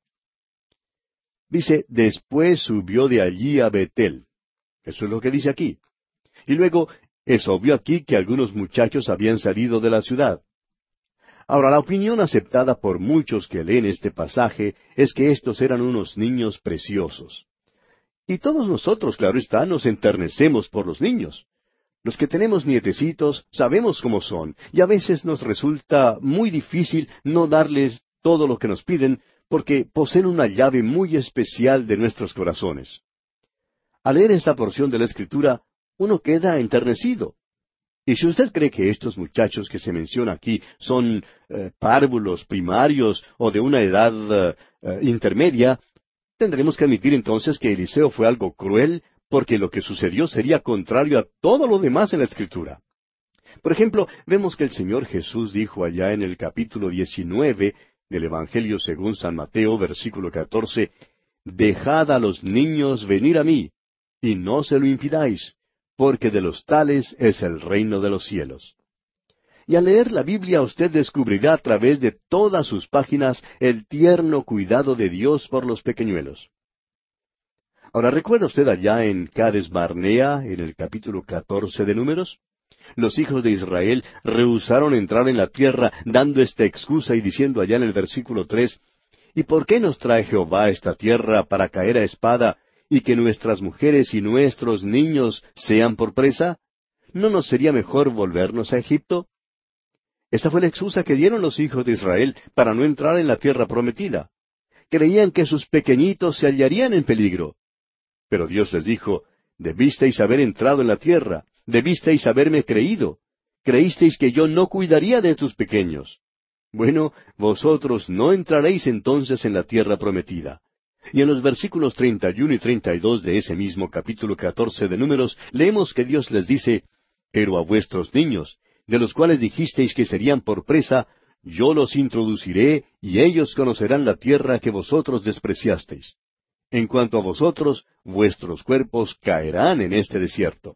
Dice, después subió de allí a Betel. Eso es lo que dice aquí. Y luego, es obvio aquí que algunos muchachos habían salido de la ciudad. Ahora, la opinión aceptada por muchos que leen este pasaje es que estos eran unos niños preciosos. Y todos nosotros, claro está, nos enternecemos por los niños. Los que tenemos nietecitos sabemos cómo son, y a veces nos resulta muy difícil no darles todo lo que nos piden, porque poseen una llave muy especial de nuestros corazones. Al leer esta porción de la Escritura, uno queda enternecido. Y si usted cree que estos muchachos que se menciona aquí son párvulos, primarios o de una edad intermedia, tendremos que admitir entonces que Eliseo fue algo cruel, porque lo que sucedió sería contrario a todo lo demás en la Escritura. Por ejemplo, vemos que el Señor Jesús dijo allá en el capítulo 19 del Evangelio según San Mateo, versículo 14, Dejad a los niños venir a mí, y no se lo impidáis, porque de los tales es el reino de los cielos. Y al leer la Biblia usted descubrirá a través de todas sus páginas el tierno cuidado de Dios por los pequeñuelos. Ahora, ¿recuerda usted allá en Cades Barnea, en el capítulo 14 de Números? Los hijos de Israel rehusaron entrar en la tierra, dando esta excusa y diciendo allá en el versículo 3, ¿y por qué nos trae Jehová a esta tierra para caer a espada, y que nuestras mujeres y nuestros niños sean por presa? ¿No nos sería mejor volvernos a Egipto? Esta fue la excusa que dieron los hijos de Israel para no entrar en la tierra prometida. Creían que sus pequeñitos se hallarían en peligro. Pero Dios les dijo, debisteis haber entrado en la tierra, debisteis haberme creído. Creísteis que yo no cuidaría de tus pequeños. Bueno, vosotros no entraréis entonces en la tierra prometida. Y en los versículos 31 y 32 de ese mismo capítulo 14 de Números, leemos que Dios les dice, pero a vuestros niños, de los cuales dijisteis que serían por presa, yo los introduciré, y ellos conocerán la tierra que vosotros despreciasteis. En cuanto a vosotros, vuestros cuerpos caerán en este desierto.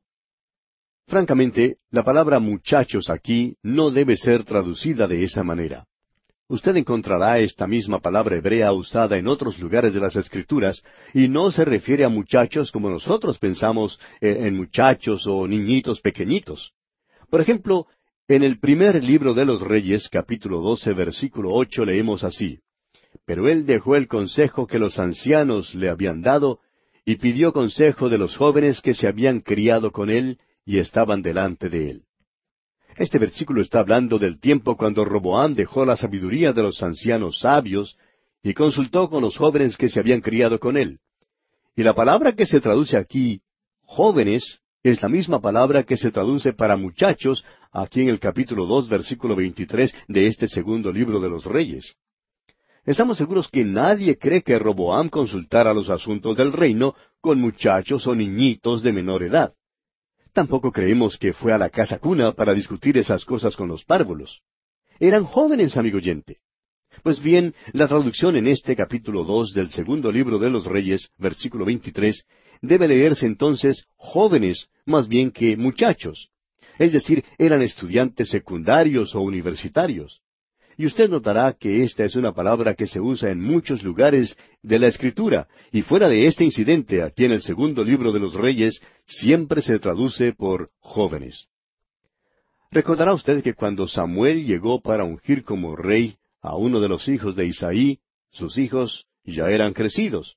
Francamente, la palabra muchachos aquí no debe ser traducida de esa manera. Usted encontrará esta misma palabra hebrea usada en otros lugares de las Escrituras, y no se refiere a muchachos como nosotros pensamos en muchachos o niñitos pequeñitos. Por ejemplo, en el primer libro de los Reyes, capítulo 12, versículo 8, leemos así: Pero él dejó el consejo que los ancianos le habían dado, y pidió consejo de los jóvenes que se habían criado con él, y estaban delante de él. Este versículo está hablando del tiempo cuando Roboam dejó la sabiduría de los ancianos sabios y consultó con los jóvenes que se habían criado con él. Y la palabra que se traduce aquí, jóvenes, es la misma palabra que se traduce para muchachos aquí en el capítulo 2, versículo 23 de este segundo libro de los Reyes. Estamos seguros que nadie cree que Roboam consultara los asuntos del reino con muchachos o niñitos de menor edad. Tampoco creemos que fue a la casa cuna para discutir esas cosas con los párvulos. Eran jóvenes, amigo oyente. Pues bien, la traducción en este capítulo 2 del segundo libro de los Reyes, versículo 23, debe leerse entonces jóvenes más bien que muchachos. Es decir, eran estudiantes secundarios o universitarios. Y usted notará que esta es una palabra que se usa en muchos lugares de la Escritura, y fuera de este incidente, aquí en el segundo libro de los Reyes, siempre se traduce por jóvenes. Recordará usted que cuando Samuel llegó para ungir como rey a uno de los hijos de Isaí, sus hijos ya eran crecidos.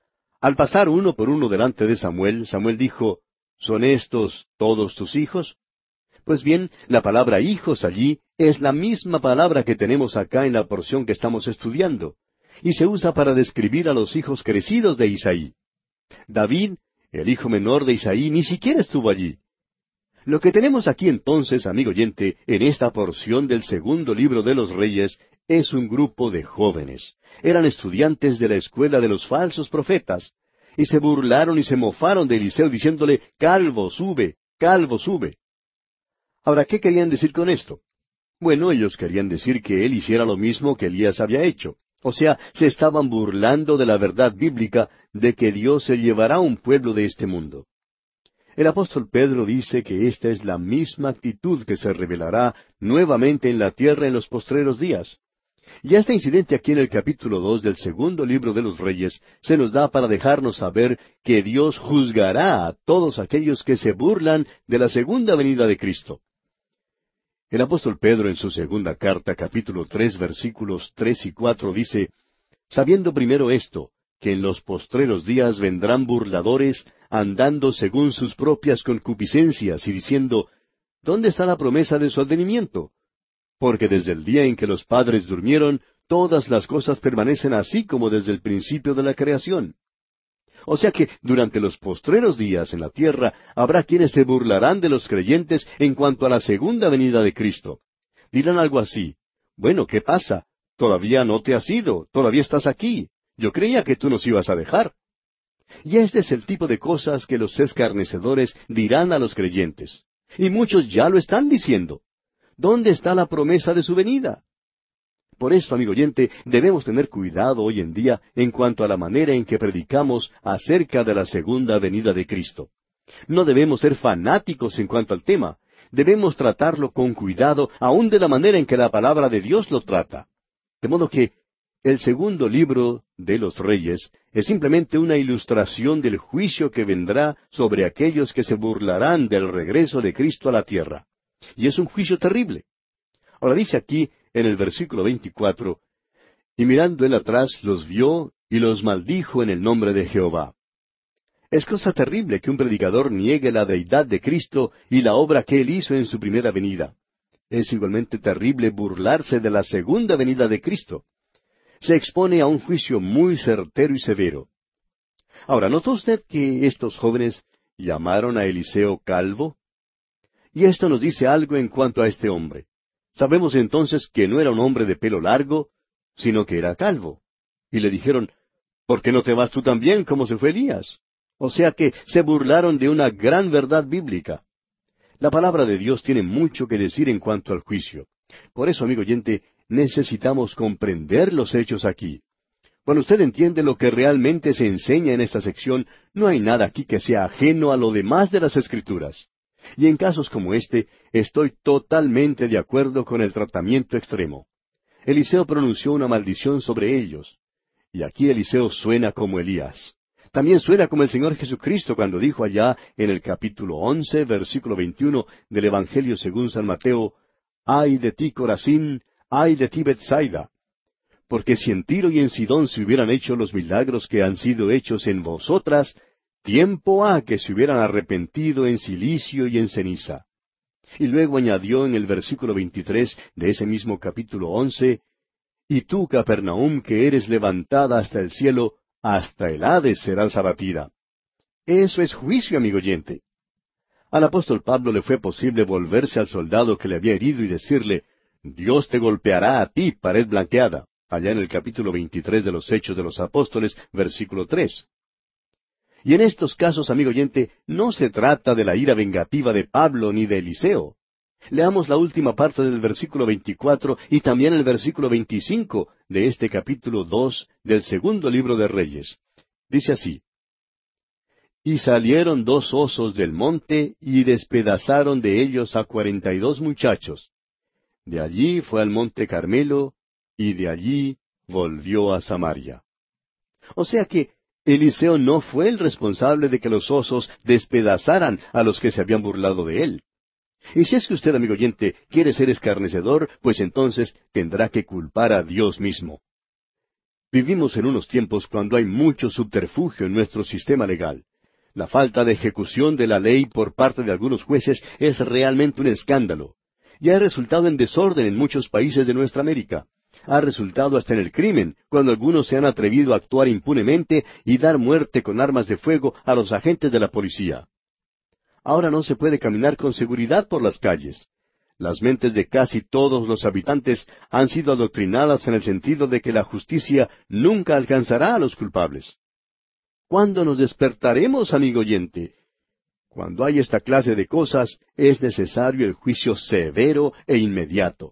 Al pasar uno por uno delante de Samuel, Samuel dijo: ¿Son estos todos tus hijos? Pues bien, la palabra hijos allí es la misma palabra que tenemos acá en la porción que estamos estudiando, y se usa para describir a los hijos crecidos de Isaí. David, el hijo menor de Isaí, ni siquiera estuvo allí. Lo que tenemos aquí entonces, amigo oyente, en esta porción del segundo libro de los Reyes, es un grupo de jóvenes. Eran estudiantes de la escuela de los falsos profetas, y se burlaron y se mofaron de Eliseo diciéndole: calvo, sube, calvo, sube. Ahora, ¿qué querían decir con esto? Bueno, ellos querían decir que él hiciera lo mismo que Elías había hecho. O sea, se estaban burlando de la verdad bíblica de que Dios se llevará a un pueblo de este mundo. El apóstol Pedro dice que esta es la misma actitud que se revelará nuevamente en la tierra en los postreros días. Y este incidente aquí en el capítulo 2 del segundo libro de los Reyes se nos da para dejarnos saber que Dios juzgará a todos aquellos que se burlan de la segunda venida de Cristo. El apóstol Pedro en su segunda carta, capítulo 3, versículos 3 y 4, dice: Sabiendo primero esto, que en los postreros días vendrán burladores, andando según sus propias concupiscencias, y diciendo: ¿Dónde está la promesa de su advenimiento? Porque desde el día en que los padres durmieron, todas las cosas permanecen así como desde el principio de la creación. O sea que durante los postreros días en la tierra habrá quienes se burlarán de los creyentes en cuanto a la segunda venida de Cristo. Dirán algo así: bueno, ¿qué pasa? Todavía no te has ido, todavía estás aquí. Yo creía que tú nos ibas a dejar. Y este es el tipo de cosas que los escarnecedores dirán a los creyentes. Y muchos ya lo están diciendo. ¿Dónde está la promesa de su venida? Por esto, amigo oyente, debemos tener cuidado hoy en día en cuanto a la manera en que predicamos acerca de la segunda venida de Cristo. No debemos ser fanáticos en cuanto al tema. Debemos tratarlo con cuidado, aun de la manera en que la palabra de Dios lo trata. De modo que el segundo libro de los Reyes es simplemente una ilustración del juicio que vendrá sobre aquellos que se burlarán del regreso de Cristo a la tierra. Y es un juicio terrible. Ahora dice aquí, en el versículo 24, y mirando él atrás los vio y los maldijo en el nombre de Jehová. Es cosa terrible que un predicador niegue la deidad de Cristo y la obra que él hizo en su primera venida. Es igualmente terrible burlarse de la segunda venida de Cristo. Se expone a un juicio muy certero y severo. Ahora, ¿notó usted que estos jóvenes llamaron a Eliseo calvo? Y esto nos dice algo en cuanto a este hombre. Sabemos entonces que no era un hombre de pelo largo, sino que era calvo. Y le dijeron: ¿por qué no te vas tú también como se fue Elías? O sea que se burlaron de una gran verdad bíblica. La palabra de Dios tiene mucho que decir en cuanto al juicio. Por eso, amigo oyente, necesitamos comprender los hechos aquí. Cuando usted entiende lo que realmente se enseña en esta sección, no hay nada aquí que sea ajeno a lo demás de las Escrituras. Y en casos como este, estoy totalmente de acuerdo con el tratamiento extremo. Eliseo pronunció una maldición sobre ellos. Y aquí Eliseo suena como Elías. También suena como el Señor Jesucristo cuando dijo allá en el capítulo 11, versículo 21 del Evangelio según San Mateo, «Ay de ti, Corazín, ay de ti, Betsaida. Porque si en Tiro y en Sidón se hubieran hecho los milagros que han sido hechos en vosotras, tiempo ha que se hubieran arrepentido en cilicio y en ceniza». Y luego añadió en el versículo 23 de ese mismo capítulo 11, «Y tú, Capernaum, que eres levantada hasta el cielo, hasta el Hades serás abatida». Eso es juicio, amigo oyente. Al apóstol Pablo le fue posible volverse al soldado que le había herido y decirle, «Dios te golpeará a ti, pared blanqueada», allá en el capítulo 23 de los Hechos de los Apóstoles, versículo 3. Y en estos casos, amigo oyente, no se trata de la ira vengativa de Pablo ni de Eliseo. Leamos la última parte del versículo 24 y también el versículo 25 de este capítulo 2 del segundo libro de Reyes. Dice así, «Y salieron 2 osos del monte y despedazaron de ellos a 42 muchachos. De allí fue al monte Carmelo, y de allí volvió a Samaria». O sea que Eliseo no fue el responsable de que los osos despedazaran a los que se habían burlado de él. Y si es que usted, amigo oyente, quiere ser escarnecedor, pues entonces tendrá que culpar a Dios mismo. Vivimos en unos tiempos cuando hay mucho subterfugio en nuestro sistema legal. La falta de ejecución de la ley por parte de algunos jueces es realmente un escándalo. Y ha resultado en desorden en muchos países de nuestra América. Ha resultado hasta en el crimen, cuando algunos se han atrevido a actuar impunemente y dar muerte con armas de fuego a los agentes de la policía. Ahora no se puede caminar con seguridad por las calles. Las mentes de casi todos los habitantes han sido adoctrinadas en el sentido de que la justicia nunca alcanzará a los culpables. ¿Cuándo nos despertaremos, amigo oyente? Cuando hay esta clase de cosas, es necesario el juicio severo e inmediato.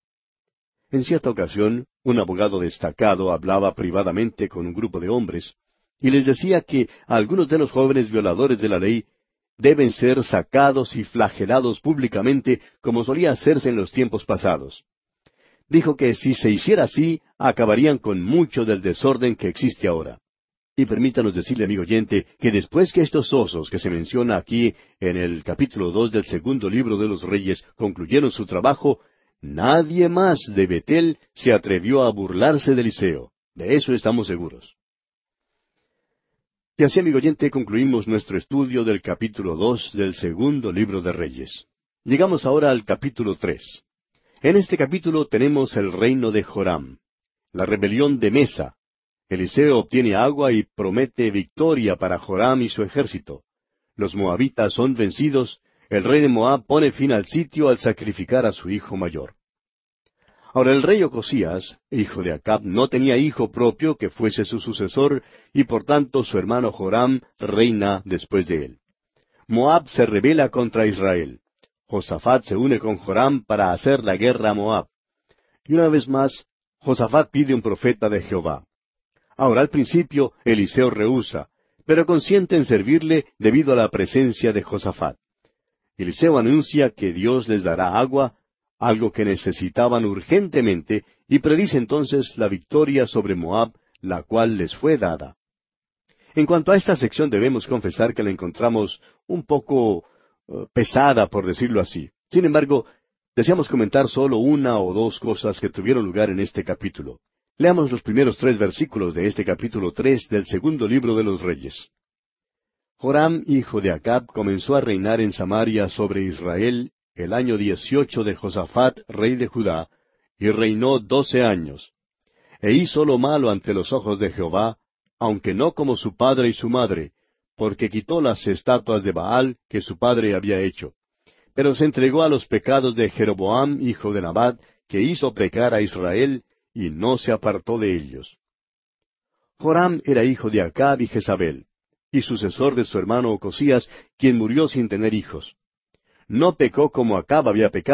En cierta ocasión, un abogado destacado hablaba privadamente con un grupo de hombres, y les decía que algunos de los jóvenes violadores de la ley deben ser sacados y flagelados públicamente como solía hacerse en los tiempos pasados. Dijo que si se hiciera así, acabarían con mucho del desorden que existe ahora. Y permítanos decirle, amigo oyente, que después que estos osos que se menciona aquí en el capítulo 2 del segundo libro de los Reyes concluyeron su trabajo, nadie más de Betel se atrevió a burlarse de Eliseo. De eso estamos seguros. Y así, amigo oyente, concluimos nuestro estudio del capítulo 2 del segundo libro de Reyes. Llegamos ahora al capítulo 3. En este capítulo tenemos el reino de Joram, la rebelión de Mesa. Eliseo obtiene agua y promete victoria para Joram y su ejército. Los moabitas son vencidos. El rey de Moab pone fin al sitio al sacrificar a su hijo mayor. Ahora el rey Ocosías, hijo de Acab, no tenía hijo propio que fuese su sucesor, y por tanto su hermano Joram reina después de él. Moab se rebela contra Israel. Josafat se une con Joram para hacer la guerra a Moab. Y una vez más, Josafat pide un profeta de Jehová. Ahora al principio Eliseo rehúsa, pero consiente en servirle debido a la presencia de Josafat. Eliseo anuncia que Dios les dará agua, algo que necesitaban urgentemente, y predice entonces la victoria sobre Moab, la cual les fue dada. En cuanto a esta sección debemos confesar que la encontramos un poco pesada, por decirlo así. Sin embargo, deseamos comentar solo una o dos cosas que tuvieron lugar en este capítulo. Leamos los primeros 3 versículos de este capítulo 3 del segundo libro de los Reyes. Joram, hijo de Acab, comenzó a reinar en Samaria sobre Israel el año 18 de Josafat, rey de Judá, y reinó 12 años. E hizo lo malo ante los ojos de Jehová, aunque no como su padre y su madre, porque quitó las estatuas de Baal que su padre había hecho. Pero se entregó a los pecados de Jeroboam, hijo de Nabat, que hizo pecar a Israel, y no se apartó de ellos. Joram era hijo de Acab y Jezabel, y sucesor de su hermano Ocosías, quien murió sin tener hijos. No pecó como Acab había pecado,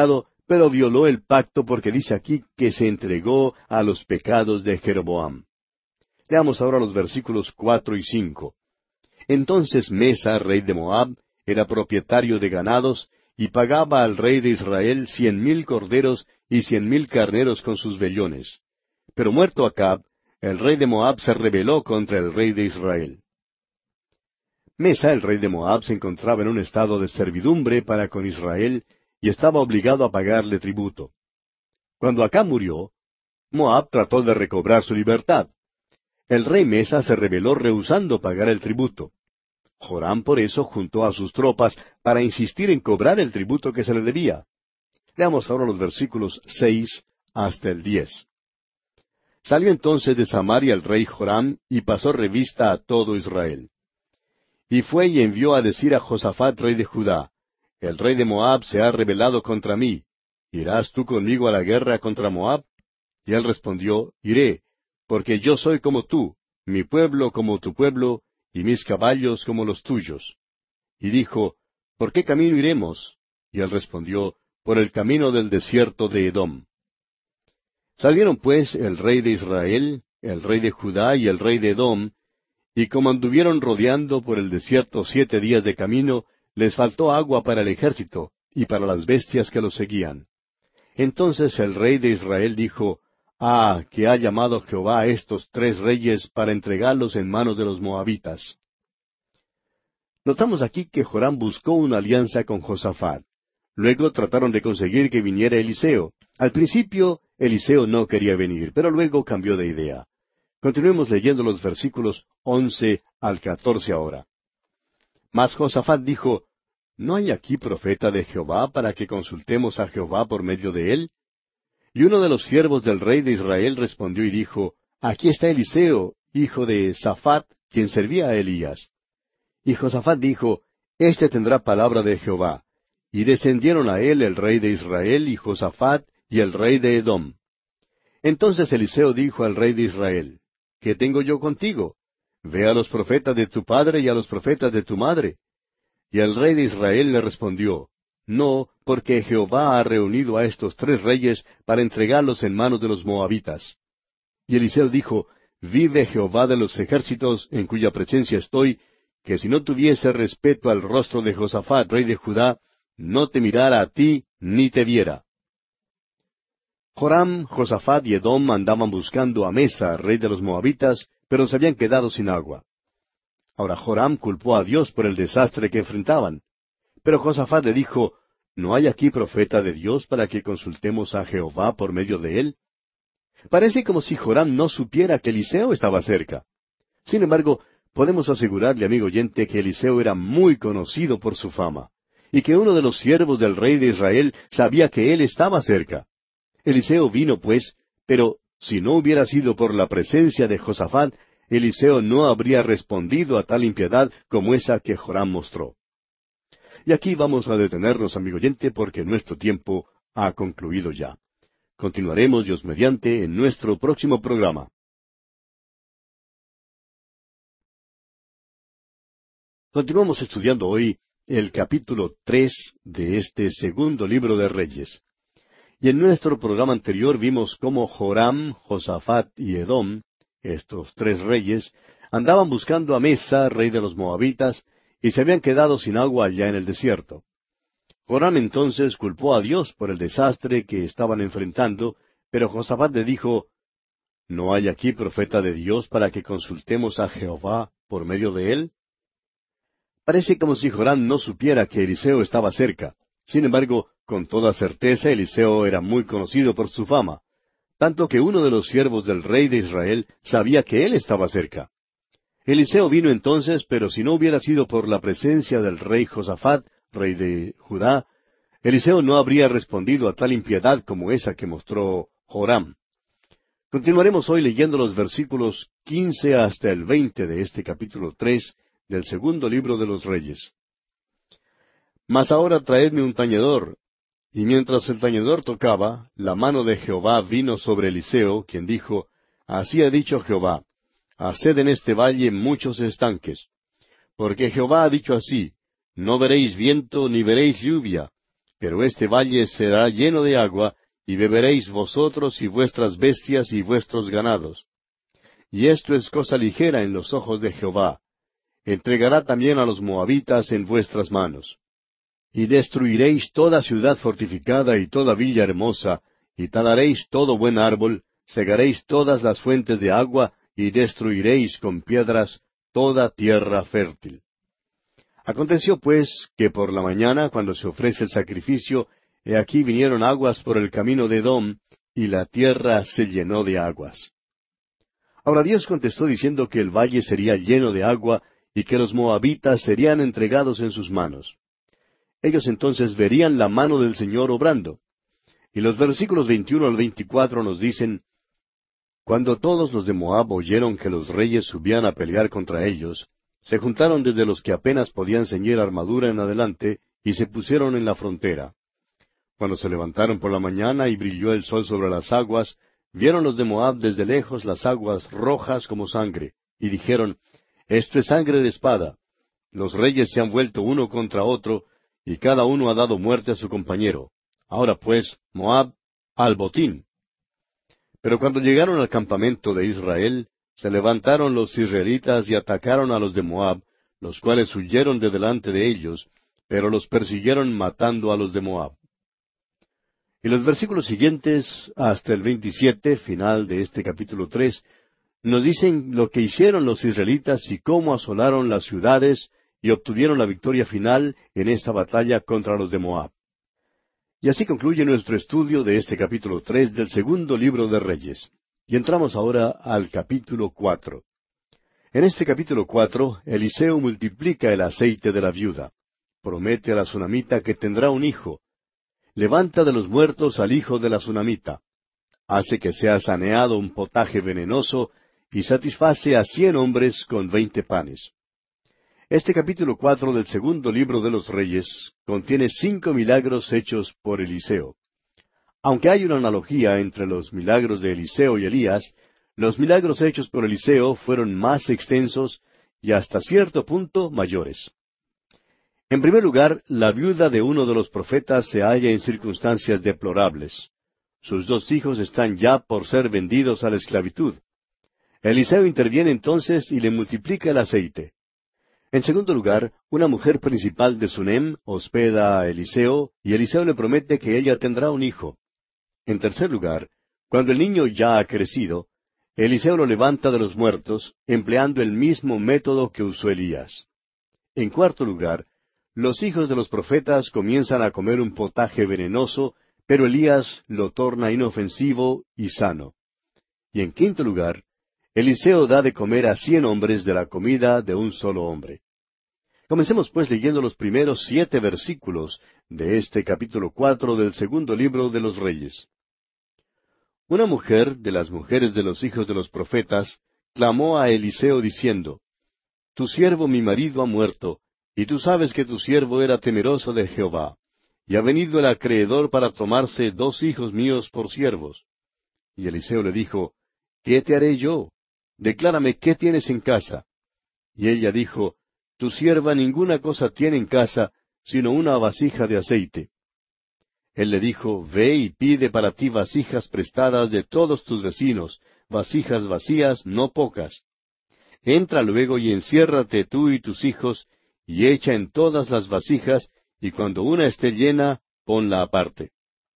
pero violó el pacto porque dice aquí que se entregó a los pecados de Jeroboam. Leamos ahora los versículos 4 y 5. Entonces Mesa, rey de Moab, era propietario de ganados, y pagaba al rey de Israel 100,000 corderos y 100,000 carneros con sus vellones. Pero muerto Acab, el rey de Moab se rebeló contra el rey de Israel. Mesa, el rey de Moab, se encontraba en un estado de servidumbre para con Israel, y estaba obligado a pagarle tributo. Cuando Acab murió, Moab trató de recobrar su libertad. El rey Mesa se rebeló rehusando pagar el tributo. Joram por eso juntó a sus tropas para insistir en cobrar el tributo que se le debía. Leamos ahora los versículos 6 hasta el 10. Salió entonces de Samaria el rey Joram y pasó revista a todo Israel. Y fue y envió a decir a Josafat, rey de Judá: El rey de Moab se ha rebelado contra mí. ¿Irás tú conmigo a la guerra contra Moab? Y él respondió: Iré, porque yo soy como tú, mi pueblo como tu pueblo, y mis caballos como los tuyos. Y dijo: ¿Por qué camino iremos? Y él respondió: Por el camino del desierto de Edom. Salieron pues el rey de Israel, el rey de Judá y el rey de Edom, y como anduvieron rodeando por el desierto 7 días de camino, les faltó agua para el ejército y para las bestias que los seguían. Entonces el rey de Israel dijo: Ah, que ha llamado Jehová a estos 3 reyes para entregarlos en manos de los moabitas. Notamos aquí que Joram buscó una alianza con Josafat. Luego trataron de conseguir que viniera Eliseo. Al principio, Eliseo no quería venir, pero luego cambió de idea. Continuemos leyendo los versículos 11 al 14 ahora. Mas Josafat dijo: ¿No hay aquí profeta de Jehová para que consultemos a Jehová por medio de él? Y uno de los siervos del rey de Israel respondió y dijo: Aquí está Eliseo, hijo de Safat, quien servía a Elías. Y Josafat dijo: Este tendrá palabra de Jehová. Y descendieron a él el rey de Israel y Josafat y el rey de Edom. Entonces Eliseo dijo al rey de Israel: ¿Qué tengo yo contigo? Ve a los profetas de tu padre y a los profetas de tu madre. Y el rey de Israel le respondió: No, porque Jehová ha reunido a estos 3 reyes para entregarlos en manos de los moabitas. Y Eliseo dijo: Vive Jehová de los ejércitos, en cuya presencia estoy, que si no tuviese respeto al rostro de Josafat, rey de Judá, no te mirara a ti, ni te viera. Joram, Josafat y Edom andaban buscando a Mesa, rey de los moabitas, pero se habían quedado sin agua. Ahora Joram culpó a Dios por el desastre que enfrentaban. Pero Josafat le dijo: ¿No hay aquí profeta de Dios para que consultemos a Jehová por medio de él? Parece como si Joram no supiera que Eliseo estaba cerca. Sin embargo, podemos asegurarle, amigo oyente, que Eliseo era muy conocido por su fama, y que uno de los siervos del rey de Israel sabía que él estaba cerca. Eliseo vino, pues, pero si no hubiera sido por la presencia de Josafat, Eliseo no habría respondido a tal impiedad como esa que Joram mostró. Y aquí vamos a detenernos, amigo oyente, porque nuestro tiempo ha concluido ya. Continuaremos, Dios mediante, en nuestro próximo programa. Continuamos estudiando hoy el capítulo 3 de este segundo libro de Reyes. Y en nuestro programa anterior vimos cómo Joram, Josafat y Edom, estos 3 reyes, andaban buscando a Mesa, rey de los moabitas, y se habían quedado sin agua allá en el desierto. Joram entonces culpó a Dios por el desastre que estaban enfrentando, pero Josafat le dijo: ¿No hay aquí profeta de Dios para que consultemos a Jehová por medio de él? Parece como si Joram no supiera que Eliseo estaba cerca. Sin embargo, con toda certeza Eliseo era muy conocido por su fama, tanto que uno de los siervos del rey de Israel sabía que él estaba cerca. Eliseo vino entonces, pero si no hubiera sido por la presencia del rey Josafat, rey de Judá, Eliseo no habría respondido a tal impiedad como esa que mostró Joram. Continuaremos hoy leyendo los versículos 15 hasta el 20 de este capítulo 3 del segundo libro de los Reyes. Mas ahora traedme un tañedor. Y mientras el tañedor tocaba, la mano de Jehová vino sobre Eliseo, quien dijo: Así ha dicho Jehová: Haced en este valle muchos estanques. Porque Jehová ha dicho así: No veréis viento ni veréis lluvia, pero este valle será lleno de agua, y beberéis vosotros y vuestras bestias y vuestros ganados. Y esto es cosa ligera en los ojos de Jehová. Entregará también a los moabitas en vuestras manos. Y destruiréis toda ciudad fortificada y toda villa hermosa, y talaréis todo buen árbol, cegaréis todas las fuentes de agua, y destruiréis con piedras toda tierra fértil. Aconteció pues que por la mañana, cuando se ofrece el sacrificio, he aquí vinieron aguas por el camino de Edom, y la tierra se llenó de aguas. Ahora Dios contestó diciendo que el valle sería lleno de agua, y que los moabitas serían entregados en sus manos. Ellos entonces verían la mano del Señor obrando. Y los versículos 21 al 24 nos dicen, Cuando todos los de Moab oyeron que los reyes subían a pelear contra ellos, se juntaron desde los que apenas podían ceñir armadura en adelante, y se pusieron en la frontera. Cuando se levantaron por la mañana y brilló el sol sobre las aguas, vieron los de Moab desde lejos las aguas rojas como sangre, y dijeron, Esto es sangre de espada. Los reyes se han vuelto uno contra otro, y cada uno ha dado muerte a su compañero. Ahora pues, Moab, al botín. Pero cuando llegaron al campamento de Israel, se levantaron los israelitas y atacaron a los de Moab, los cuales huyeron de delante de ellos, pero los persiguieron matando a los de Moab. Y los versículos siguientes, hasta el 27, final de este capítulo 3, nos dicen lo que hicieron los israelitas y cómo asolaron las ciudades y obtuvieron la victoria final en esta batalla contra los de Moab. Y así concluye nuestro estudio de este capítulo 3 del segundo libro de Reyes. Y entramos ahora al capítulo 4. En este capítulo 4, Eliseo multiplica el aceite de la viuda. Promete a la sunamita que tendrá un hijo. Levanta de los muertos al hijo de la sunamita. Hace que sea saneado un potaje venenoso y satisface a 100 hombres con 20 panes. Este capítulo 4 del segundo libro de los Reyes contiene 5 milagros hechos por Eliseo. Aunque hay una analogía entre los milagros de Eliseo y Elías, los milagros hechos por Eliseo fueron más extensos y hasta cierto punto mayores. En primer lugar, la viuda de uno de los profetas se halla en circunstancias deplorables. Sus 2 hijos están ya por ser vendidos a la esclavitud. Eliseo interviene entonces y le multiplica el aceite. En segundo lugar, una mujer principal de Sunem hospeda a Eliseo, y Eliseo le promete que ella tendrá un hijo. En tercer lugar, cuando el niño ya ha crecido, Eliseo lo levanta de los muertos, empleando el mismo método que usó Elías. En cuarto lugar, los hijos de los profetas comienzan a comer un potaje venenoso, pero Elías lo torna inofensivo y sano. Y en quinto lugar, Eliseo da de comer a 100 hombres de la comida de un solo hombre. Comencemos pues leyendo los primeros 7 versículos de este capítulo 4 del segundo libro de los Reyes. Una mujer de las mujeres de los hijos de los profetas clamó a Eliseo diciendo, Tu siervo mi marido ha muerto, y tú sabes que tu siervo era temeroso de Jehová, y ha venido el acreedor para tomarse 2 hijos míos por siervos. Y Eliseo le dijo, ¿Qué te haré yo? Declárame qué tienes en casa. Y ella dijo, Tu sierva ninguna cosa tiene en casa, sino una vasija de aceite. Él le dijo, Ve y pide para ti vasijas prestadas de todos tus vecinos, vasijas vacías, no pocas. Entra luego y enciérrate tú y tus hijos, y echa en todas las vasijas, y cuando una esté llena, ponla aparte.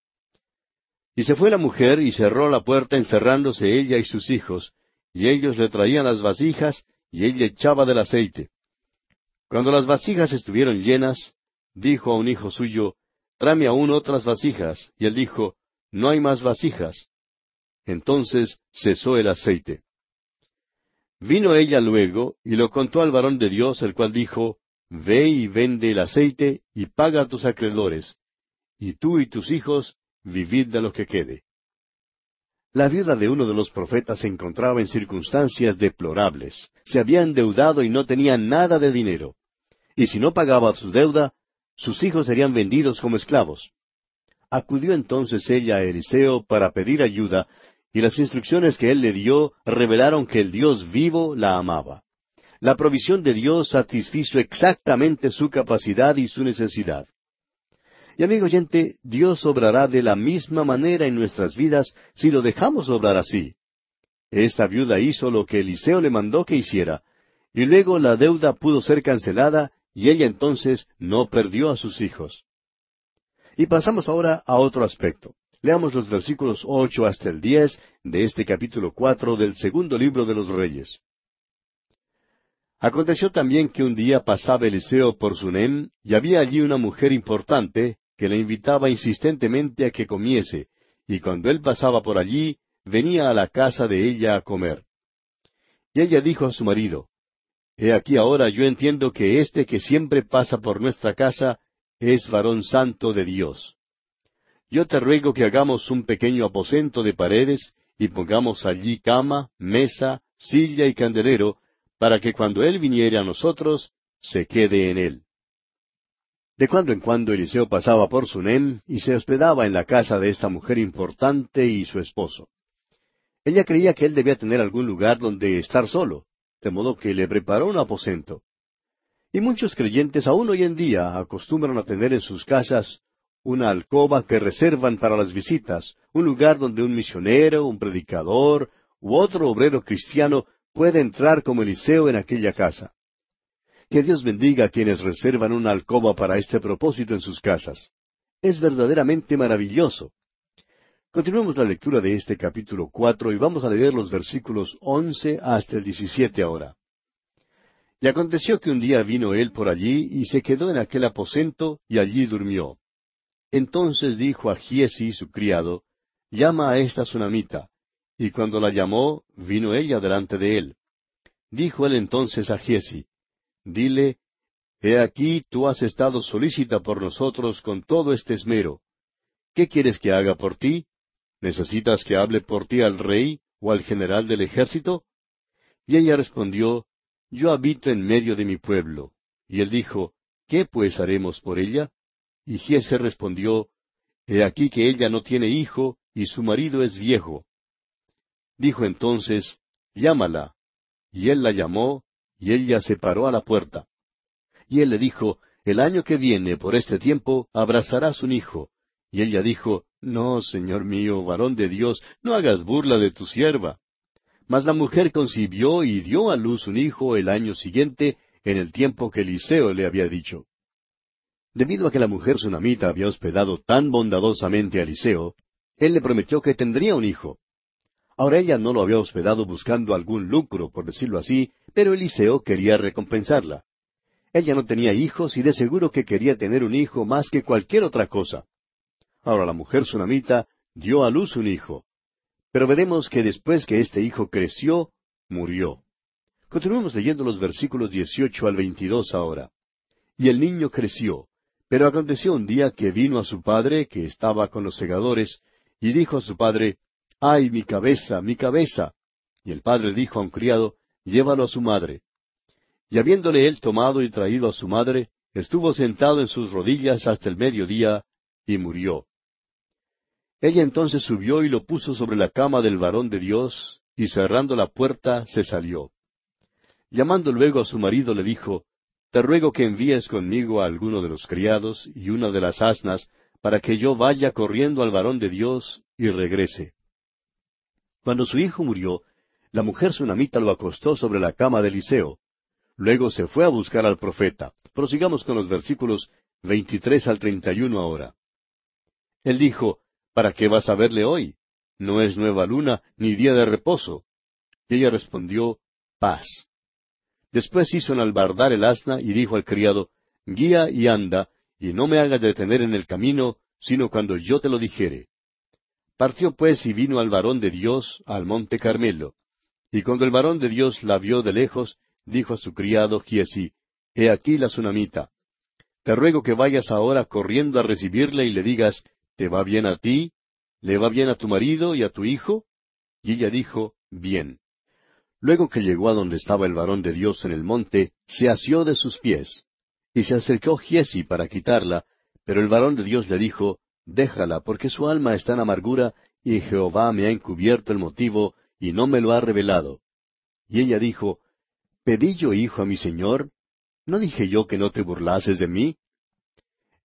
Y se fue la mujer y cerró la puerta encerrándose ella y sus hijos, y ellos le traían las vasijas, y ella echaba del aceite. Cuando las vasijas estuvieron llenas, dijo a un hijo suyo, Tráeme aún otras vasijas. Y él dijo, No hay más vasijas. Entonces cesó el aceite. Vino ella luego, y lo contó al varón de Dios, el cual dijo, Ve y vende el aceite, y paga a tus acreedores, y tú y tus hijos vivid de lo que quede. La viuda de uno de los profetas se encontraba en circunstancias deplorables. Se había endeudado y no tenía nada de dinero. Y si no pagaba su deuda, sus hijos serían vendidos como esclavos. Acudió entonces ella a Eliseo para pedir ayuda, y las instrucciones que él le dio revelaron que el Dios vivo la amaba. La provisión de Dios satisfizo exactamente su capacidad y su necesidad. Y amigo oyente, Dios obrará de la misma manera en nuestras vidas si lo dejamos obrar así. Esta viuda hizo lo que Eliseo le mandó que hiciera, y luego la deuda pudo ser cancelada, y ella entonces no perdió a sus hijos. Y pasamos ahora a otro aspecto. Leamos los versículos 8 hasta el 10 de este capítulo 4 del segundo libro de los Reyes. Aconteció también que un día pasaba Eliseo por Sunem, y había allí una mujer importante que le invitaba insistentemente a que comiese, y cuando él pasaba por allí, venía a la casa de ella a comer. Y ella dijo a su marido, He aquí ahora yo entiendo que este que siempre pasa por nuestra casa es varón santo de Dios. Yo te ruego que hagamos un pequeño aposento de paredes, y pongamos allí cama, mesa, silla y candelero, para que cuando él viniere a nosotros, se quede en él. De cuando en cuando Eliseo pasaba por Sunem y se hospedaba en la casa de esta mujer importante y su esposo. Ella creía que él debía tener algún lugar donde estar solo, de modo que le preparó un aposento. Y muchos creyentes aún hoy en día acostumbran a tener en sus casas una alcoba que reservan para las visitas, un lugar donde un misionero, un predicador u otro obrero cristiano puede entrar como Eliseo en aquella casa. Que Dios bendiga a quienes reservan una alcoba para este propósito en sus casas. Es verdaderamente maravilloso. Continuemos la lectura de este capítulo 4 y vamos a leer los versículos 11 hasta el 17 ahora. Y aconteció que un día vino él por allí y se quedó en aquel aposento y allí durmió. Entonces dijo a Giesi, su criado, Llama a esta sunamita. Y cuando la llamó, vino ella delante de él. Dijo él entonces a Giesi, Dile, He aquí tú has estado solícita por nosotros con todo este esmero. ¿Qué quieres que haga por ti? ¿Necesitas que hable por ti al rey o al general del ejército? Y ella respondió, Yo habito en medio de mi pueblo. Y él dijo, ¿Qué pues haremos por ella? Y Giesi respondió, He aquí que ella no tiene hijo, y su marido es viejo. Dijo entonces, Llámala. Y él la llamó, y ella se paró a la puerta. Y él le dijo, El año que viene, por este tiempo, abrazarás un hijo. Y ella dijo, No, señor mío, varón de Dios, no hagas burla de tu sierva. Mas la mujer concibió y dio a luz un hijo el año siguiente, en el tiempo que Eliseo le había dicho. Debido a que la mujer sunamita había hospedado tan bondadosamente a Eliseo, él le prometió que tendría un hijo. Ahora ella no lo había hospedado buscando algún lucro, por decirlo así, pero Eliseo quería recompensarla. Ella no tenía hijos y de seguro que quería tener un hijo más que cualquier otra cosa. Ahora la mujer sunamita dio a luz un hijo. Pero veremos que después que este hijo creció, murió. Continuemos leyendo los versículos 18 al 22 ahora. Y el niño creció. Pero aconteció un día que vino a su padre, que estaba con los segadores, y dijo a su padre, ¡Ay, mi cabeza, mi cabeza! Y el padre dijo a un criado, Llévalo a su madre. Y habiéndole él tomado y traído a su madre, estuvo sentado en sus rodillas hasta el mediodía, y murió. Ella entonces subió y lo puso sobre la cama del varón de Dios, y cerrando la puerta se salió. Llamando luego a su marido le dijo, Te ruego que envíes conmigo a alguno de los criados y una de las asnas, para que yo vaya corriendo al varón de Dios y regrese. Cuando su hijo murió, la mujer sunamita lo acostó sobre la cama de Eliseo. Luego se fue a buscar al profeta. Prosigamos con los versículos 23 al 31 ahora. Él dijo, ¿Para qué vas a verle hoy? No es nueva luna, ni día de reposo. Y ella respondió, Paz. Después hizo enalbardar el asna y dijo al criado, Guía y anda, y no me hagas detener en el camino, sino cuando yo te lo dijere. Partió pues y vino al varón de Dios al monte Carmelo. Y cuando el varón de Dios la vio de lejos, dijo a su criado Giesi, He aquí la sunamita. Te ruego que vayas ahora corriendo a recibirle y le digas, ¿Te va bien a ti? ¿Le va bien a tu marido y a tu hijo? Y ella dijo, Bien. Luego que llegó a donde estaba el varón de Dios en el monte, se asió de sus pies. Y se acercó Giesi para quitarla, pero el varón de Dios le dijo, Déjala, porque su alma está en amargura, y Jehová me ha encubierto el motivo, y no me lo ha revelado. Y ella dijo, ¿Pedí yo hijo a mi señor? ¿No dije yo que no te burlases de mí?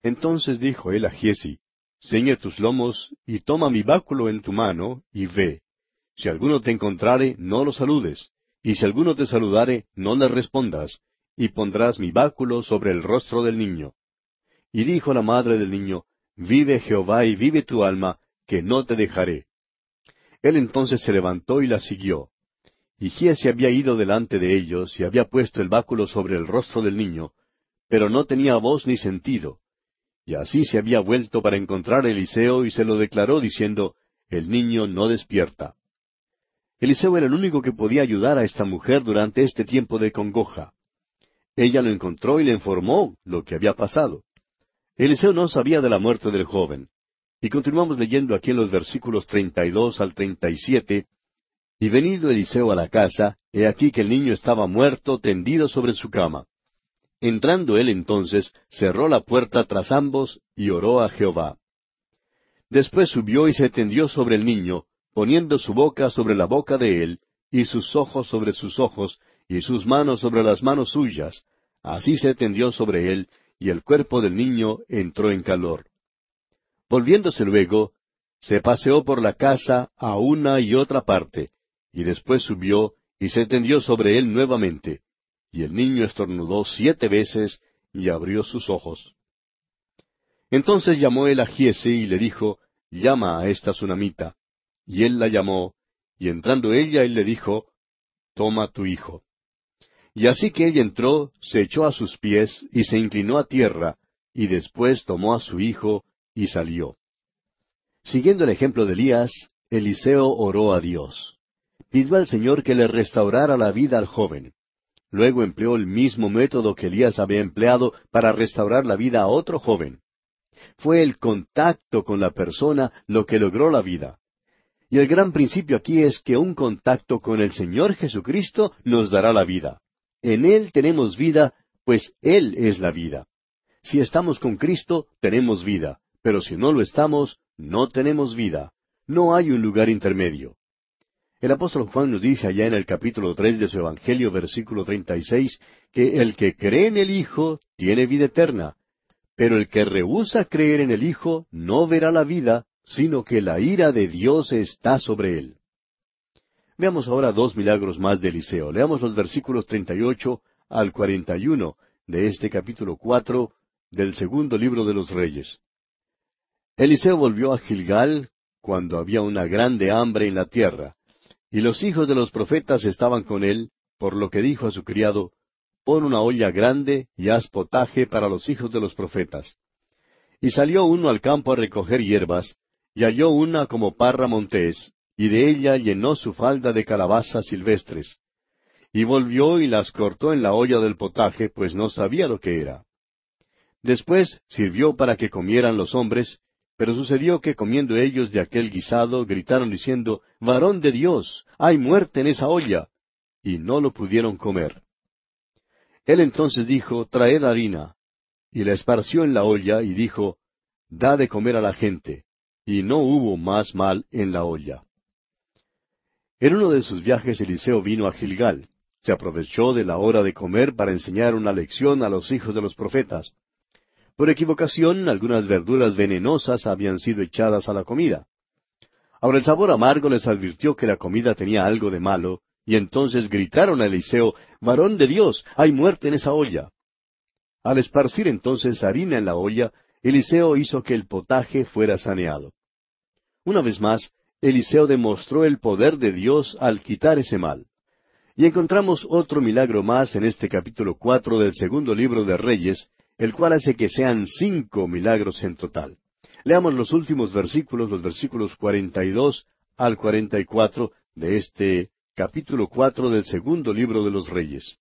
Entonces dijo él a Giezi, ciñe tus lomos, y toma mi báculo en tu mano, y ve. Si alguno te encontrare, no lo saludes, y si alguno te saludare, no le respondas, y pondrás mi báculo sobre el rostro del niño. Y dijo la madre del niño, vive Jehová y vive tu alma, que no te dejaré. Él entonces se levantó y la siguió. Y Giezi había ido delante de ellos, y había puesto el báculo sobre el rostro del niño, pero no tenía voz ni sentido. Y así se había vuelto para encontrar a Eliseo, y se lo declaró diciendo, el niño no despierta. Eliseo era el único que podía ayudar a esta mujer durante este tiempo de congoja. Ella lo encontró y le informó lo que había pasado. Eliseo no sabía de la muerte del joven. Y continuamos leyendo aquí en los versículos 32 al 37. Y venido Eliseo a la casa, he aquí que el niño estaba muerto, tendido sobre su cama. Entrando él entonces, cerró la puerta tras ambos, y oró a Jehová. Después subió y se tendió sobre el niño, poniendo su boca sobre la boca de él, y sus ojos sobre sus ojos, y sus manos sobre las manos suyas. Así se tendió sobre él, y el cuerpo del niño entró en calor. Volviéndose luego, se paseó por la casa a una y otra parte, y después subió y se tendió sobre él nuevamente. Y el niño estornudó 7 veces y abrió sus ojos. Entonces llamó él a Giezi y le dijo, llama a esta tsunamita. Y él la llamó, y entrando ella, él le dijo, toma tu hijo. Y así que ella entró, se echó a sus pies y se inclinó a tierra, y después tomó a su hijo y salió. Siguiendo el ejemplo de Elías, Eliseo oró a Dios. Pidió al Señor que le restaurara la vida al joven. Luego empleó el mismo método que Elías había empleado para restaurar la vida a otro joven. Fue el contacto con la persona lo que logró la vida. Y el gran principio aquí es que un contacto con el Señor Jesucristo nos dará la vida. En Él tenemos vida, pues Él es la vida. Si estamos con Cristo, tenemos vida, pero si no lo estamos, no tenemos vida. No hay un lugar intermedio. El apóstol Juan nos dice allá en el capítulo 3 de su Evangelio, versículo 36, que el que cree en el Hijo tiene vida eterna, pero el que rehúsa creer en el Hijo no verá la vida, sino que la ira de Dios está sobre él. Veamos ahora 2 milagros más de Eliseo. Leamos los versículos 38 al 41 de este capítulo 4 del segundo libro de los Reyes. Eliseo volvió a Gilgal cuando había una grande hambre en la tierra, y los hijos de los profetas estaban con él, por lo que dijo a su criado, pon una olla grande y haz potaje para los hijos de los profetas. Y salió uno al campo a recoger hierbas, y halló una como parra montés, y de ella llenó su falda de calabazas silvestres. Y volvió y las cortó en la olla del potaje, pues no sabía lo que era. Después sirvió para que comieran los hombres, pero sucedió que comiendo ellos de aquel guisado, gritaron diciendo, varón de Dios, hay muerte en esa olla, y no lo pudieron comer. Él entonces dijo, traed harina, y la esparció en la olla, y dijo, da de comer a la gente, y no hubo más mal en la olla. En uno de sus viajes Eliseo vino a Gilgal. Se aprovechó de la hora de comer para enseñar una lección a los hijos de los profetas. Por equivocación, algunas verduras venenosas habían sido echadas a la comida. Ahora el sabor amargo les advirtió que la comida tenía algo de malo, y entonces gritaron a Eliseo, varón de Dios, hay muerte en esa olla. Al esparcir entonces harina en la olla, Eliseo hizo que el potaje fuera saneado. Una vez más, Eliseo demostró el poder de Dios al quitar ese mal. Y encontramos otro milagro más en este capítulo 4 del segundo libro de Reyes, el cual hace que sean 5 milagros en total. Leamos los últimos versículos, los versículos 42 al 44 de este capítulo 4 del segundo libro de los Reyes.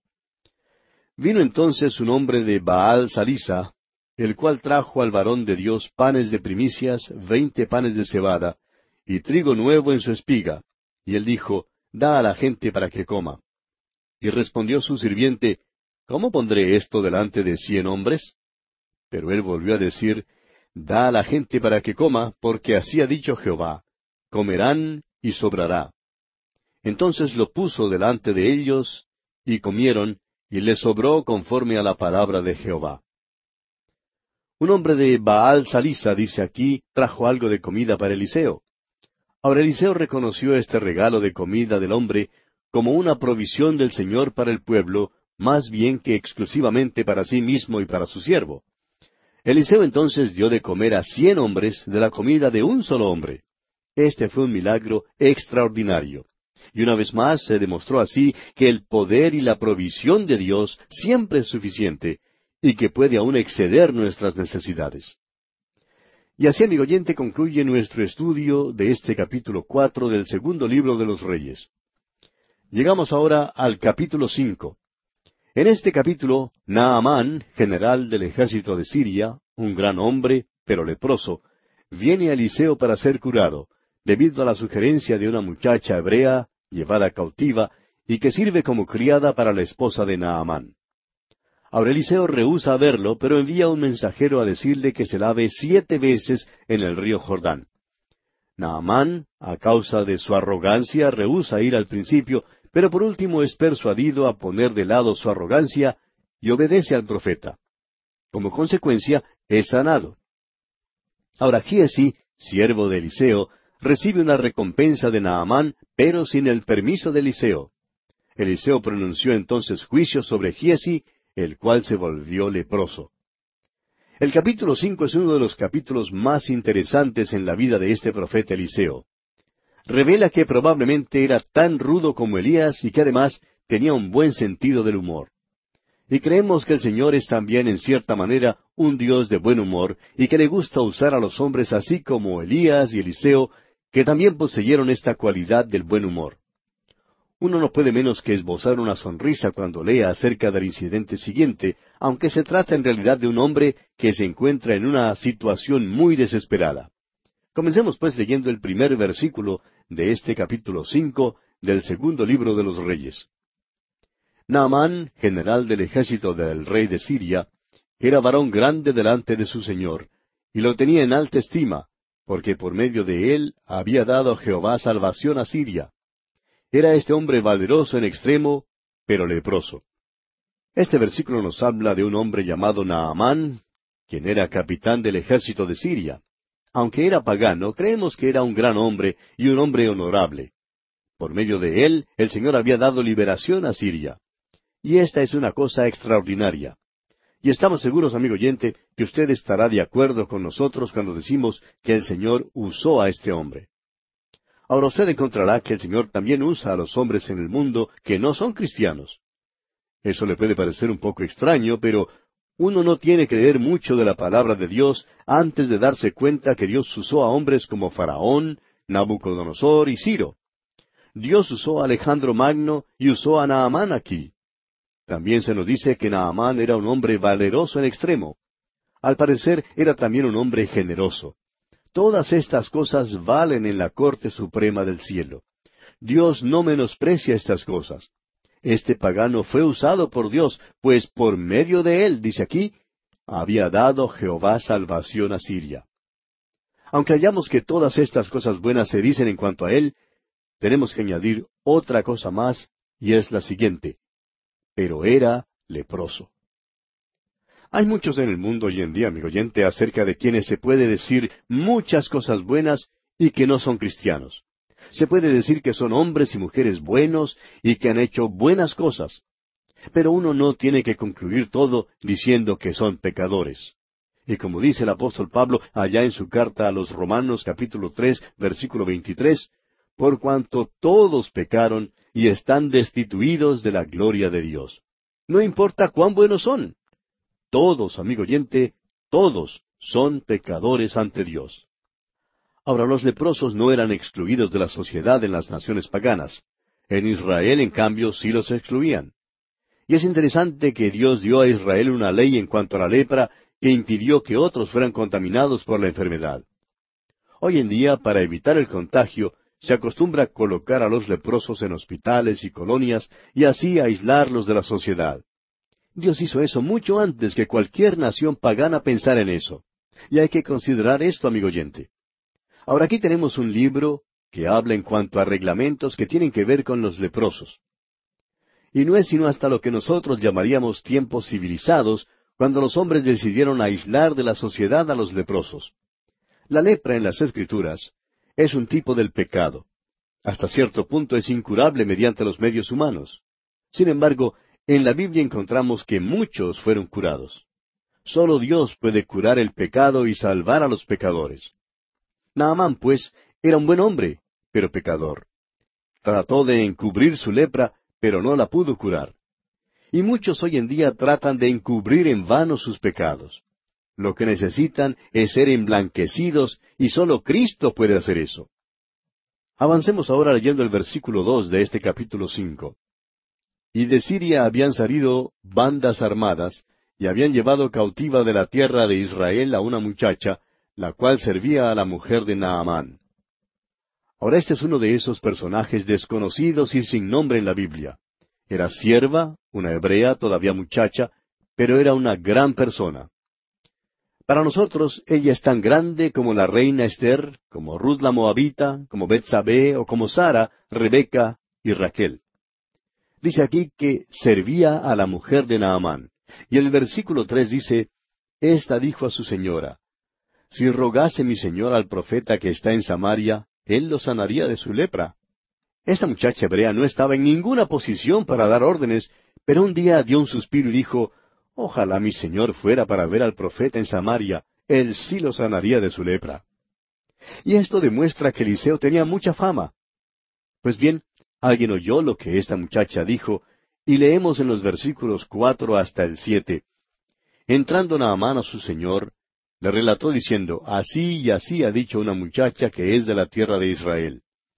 Vino entonces un hombre de Baal Salisa, el cual trajo al varón de Dios panes de primicias, 20 panes de cebada, y trigo nuevo en su espiga. Y él dijo, da a la gente para que coma. Y respondió su sirviente, ¿cómo pondré esto delante de 100 hombres? Pero él volvió a decir, da a la gente para que coma, porque así ha dicho Jehová, comerán y sobrará. Entonces lo puso delante de ellos, y comieron, y les sobró conforme a la palabra de Jehová. Un hombre de Baal Salisa, dice aquí, trajo algo de comida para Eliseo. Ahora Eliseo reconoció este regalo de comida del hombre como una provisión del Señor para el pueblo, más bien que exclusivamente para sí mismo y para su siervo. Eliseo entonces dio de comer a 100 hombres de la comida de un solo hombre. Este fue un milagro extraordinario. Y una vez más se demostró así que el poder y la provisión de Dios siempre es suficiente y que puede aún exceder nuestras necesidades. Y así, amigo oyente, concluye nuestro estudio de este capítulo 4 del segundo libro de los Reyes. Llegamos ahora al capítulo 5. En este capítulo, Naamán, general del ejército de Siria, un gran hombre, pero leproso, viene a Eliseo para ser curado, debido a la sugerencia de una muchacha hebrea, llevada cautiva, y que sirve como criada para la esposa de Naamán. Ahora Eliseo rehúsa verlo, pero envía un mensajero a decirle que se lave 7 veces en el río Jordán. Naamán, a causa de su arrogancia, rehúsa ir al principio, pero por último es persuadido a poner de lado su arrogancia y obedece al profeta. Como consecuencia, es sanado. Ahora Giezi, siervo de Eliseo, recibe una recompensa de Naamán, pero sin el permiso de Eliseo. Eliseo pronunció entonces juicio sobre Giezi, el cual se volvió leproso. El capítulo 5 es uno de los capítulos más interesantes en la vida de este profeta Eliseo. Revela que probablemente era tan rudo como Elías y que además tenía un buen sentido del humor. Y creemos que el Señor es también en cierta manera un Dios de buen humor y que le gusta usar a los hombres así como Elías y Eliseo, que también poseyeron esta cualidad del buen humor. Uno no puede menos que esbozar una sonrisa cuando lea acerca del incidente siguiente, aunque se trata en realidad de un hombre que se encuentra en una situación muy desesperada. Comencemos pues leyendo el primer versículo de este capítulo 5 del segundo libro de los Reyes. Naamán, general del ejército del rey de Siria, era varón grande delante de su señor, y lo tenía en alta estima, porque por medio de él había dado Jehová salvación a Siria. Era este hombre valeroso en extremo, pero leproso. Este versículo nos habla de un hombre llamado Naamán, quien era capitán del ejército de Siria. Aunque era pagano, creemos que era un gran hombre y un hombre honorable. Por medio de él, el Señor había dado liberación a Siria. Y esta es una cosa extraordinaria. Y estamos seguros, amigo oyente, que usted estará de acuerdo con nosotros cuando decimos que el Señor usó a este hombre. Ahora usted encontrará que el Señor también usa a los hombres en el mundo que no son cristianos. Eso le puede parecer un poco extraño, pero uno no tiene que leer mucho de la palabra de Dios antes de darse cuenta que Dios usó a hombres como Faraón, Nabucodonosor y Ciro. Dios usó a Alejandro Magno y usó a Naamán aquí. También se nos dice que Naamán era un hombre valeroso en extremo. Al parecer era también un hombre generoso. Todas estas cosas valen en la Corte Suprema del Cielo. Dios no menosprecia estas cosas. Este pagano fue usado por Dios, pues por medio de él, dice aquí, había dado Jehová salvación a Siria. Aunque hallamos que todas estas cosas buenas se dicen en cuanto a él, tenemos que añadir otra cosa más, y es la siguiente: pero era leproso. Hay muchos en el mundo hoy en día, amigo oyente, acerca de quienes se puede decir muchas cosas buenas y que no son cristianos. Se puede decir que son hombres y mujeres buenos y que han hecho buenas cosas. Pero uno no tiene que concluir todo diciendo que son pecadores. Y como dice el apóstol Pablo allá en su carta a los Romanos capítulo 3, versículo 23, por cuanto todos pecaron y están destituidos de la gloria de Dios. No importa cuán buenos son. Todos, amigo oyente, todos son pecadores ante Dios. Ahora, los leprosos no eran excluidos de la sociedad en las naciones paganas. En Israel, en cambio, sí los excluían. Y es interesante que Dios dio a Israel una ley en cuanto a la lepra que impidió que otros fueran contaminados por la enfermedad. Hoy en día, para evitar el contagio, se acostumbra colocar a los leprosos en hospitales y colonias y así aislarlos de la sociedad. Dios hizo eso mucho antes que cualquier nación pagana pensara en eso. Y hay que considerar esto, amigo oyente. Ahora aquí tenemos un libro que habla en cuanto a reglamentos que tienen que ver con los leprosos. Y no es sino hasta lo que nosotros llamaríamos tiempos civilizados cuando los hombres decidieron aislar de la sociedad a los leprosos. La lepra en las Escrituras es un tipo del pecado. Hasta cierto punto es incurable mediante los medios humanos. Sin embargo, en la Biblia encontramos que muchos fueron curados. Solo Dios puede curar el pecado y salvar a los pecadores. Naamán, pues, era un buen hombre, pero pecador. Trató de encubrir su lepra, pero no la pudo curar. Y muchos hoy en día tratan de encubrir en vano sus pecados. Lo que necesitan es ser emblanquecidos, y solo Cristo puede hacer eso. Avancemos ahora leyendo el versículo 2 de este capítulo 5. Y de Siria habían salido bandas armadas, y habían llevado cautiva de la tierra de Israel a una muchacha, la cual servía a la mujer de Naamán. Ahora este es uno de esos personajes desconocidos y sin nombre en la Biblia. Era sierva, una hebrea, todavía muchacha, pero era una gran persona. Para nosotros ella es tan grande como la reina Esther, como Ruth la Moabita, como Betsabé o como Sara, Rebeca y Raquel. Dice aquí que servía a la mujer de Naamán. Y el versículo 3 dice, Esta dijo a su señora, Si rogase mi señor al profeta que está en Samaria, él lo sanaría de su lepra. Esta muchacha hebrea no estaba en ninguna posición para dar órdenes, pero un día dio un suspiro y dijo, Ojalá mi señor fuera para ver al profeta en Samaria, él sí lo sanaría de su lepra. Y esto demuestra que Eliseo tenía mucha fama. Pues bien, alguien oyó lo que esta muchacha dijo, y leemos en los versículos 4 hasta el 7. Entrando Naamán a su señor, le relató diciendo, Así y así ha dicho una muchacha que es de la tierra de Israel.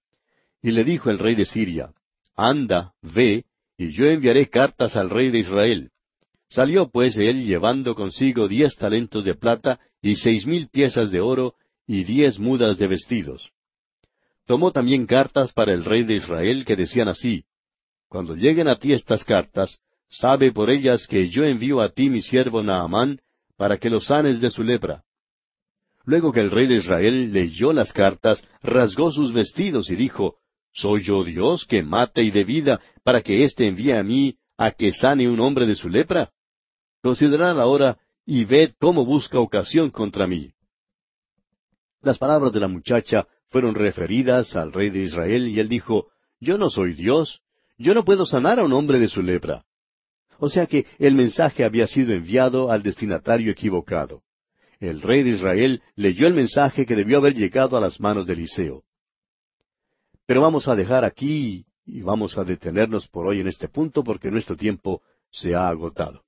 Y le dijo el rey de Siria, Anda, ve, y yo enviaré cartas al rey de Israel. Salió pues él llevando consigo 10 talentos de plata y 6,000 piezas de oro y 10 mudas de vestidos. Tomó también cartas para el rey de Israel que decían así, Cuando lleguen a ti estas cartas, sabe por ellas que yo envío a ti mi siervo Naamán, para que lo sanes de su lepra. Luego que el rey de Israel leyó las cartas, rasgó sus vestidos y dijo, ¿Soy yo Dios que mate y dé vida, para que éste envíe a mí a que sane un hombre de su lepra? Considerad ahora y ved cómo busca ocasión contra mí. Las palabras de la muchacha fueron referidas al rey de Israel, y él dijo, Yo no soy Dios, yo no puedo sanar a un hombre de su lepra. O sea que el mensaje había sido enviado al destinatario equivocado. El rey de Israel leyó el mensaje que debió haber llegado a las manos de Eliseo. Pero vamos a dejar aquí y vamos a detenernos por hoy en este punto porque nuestro tiempo se ha agotado.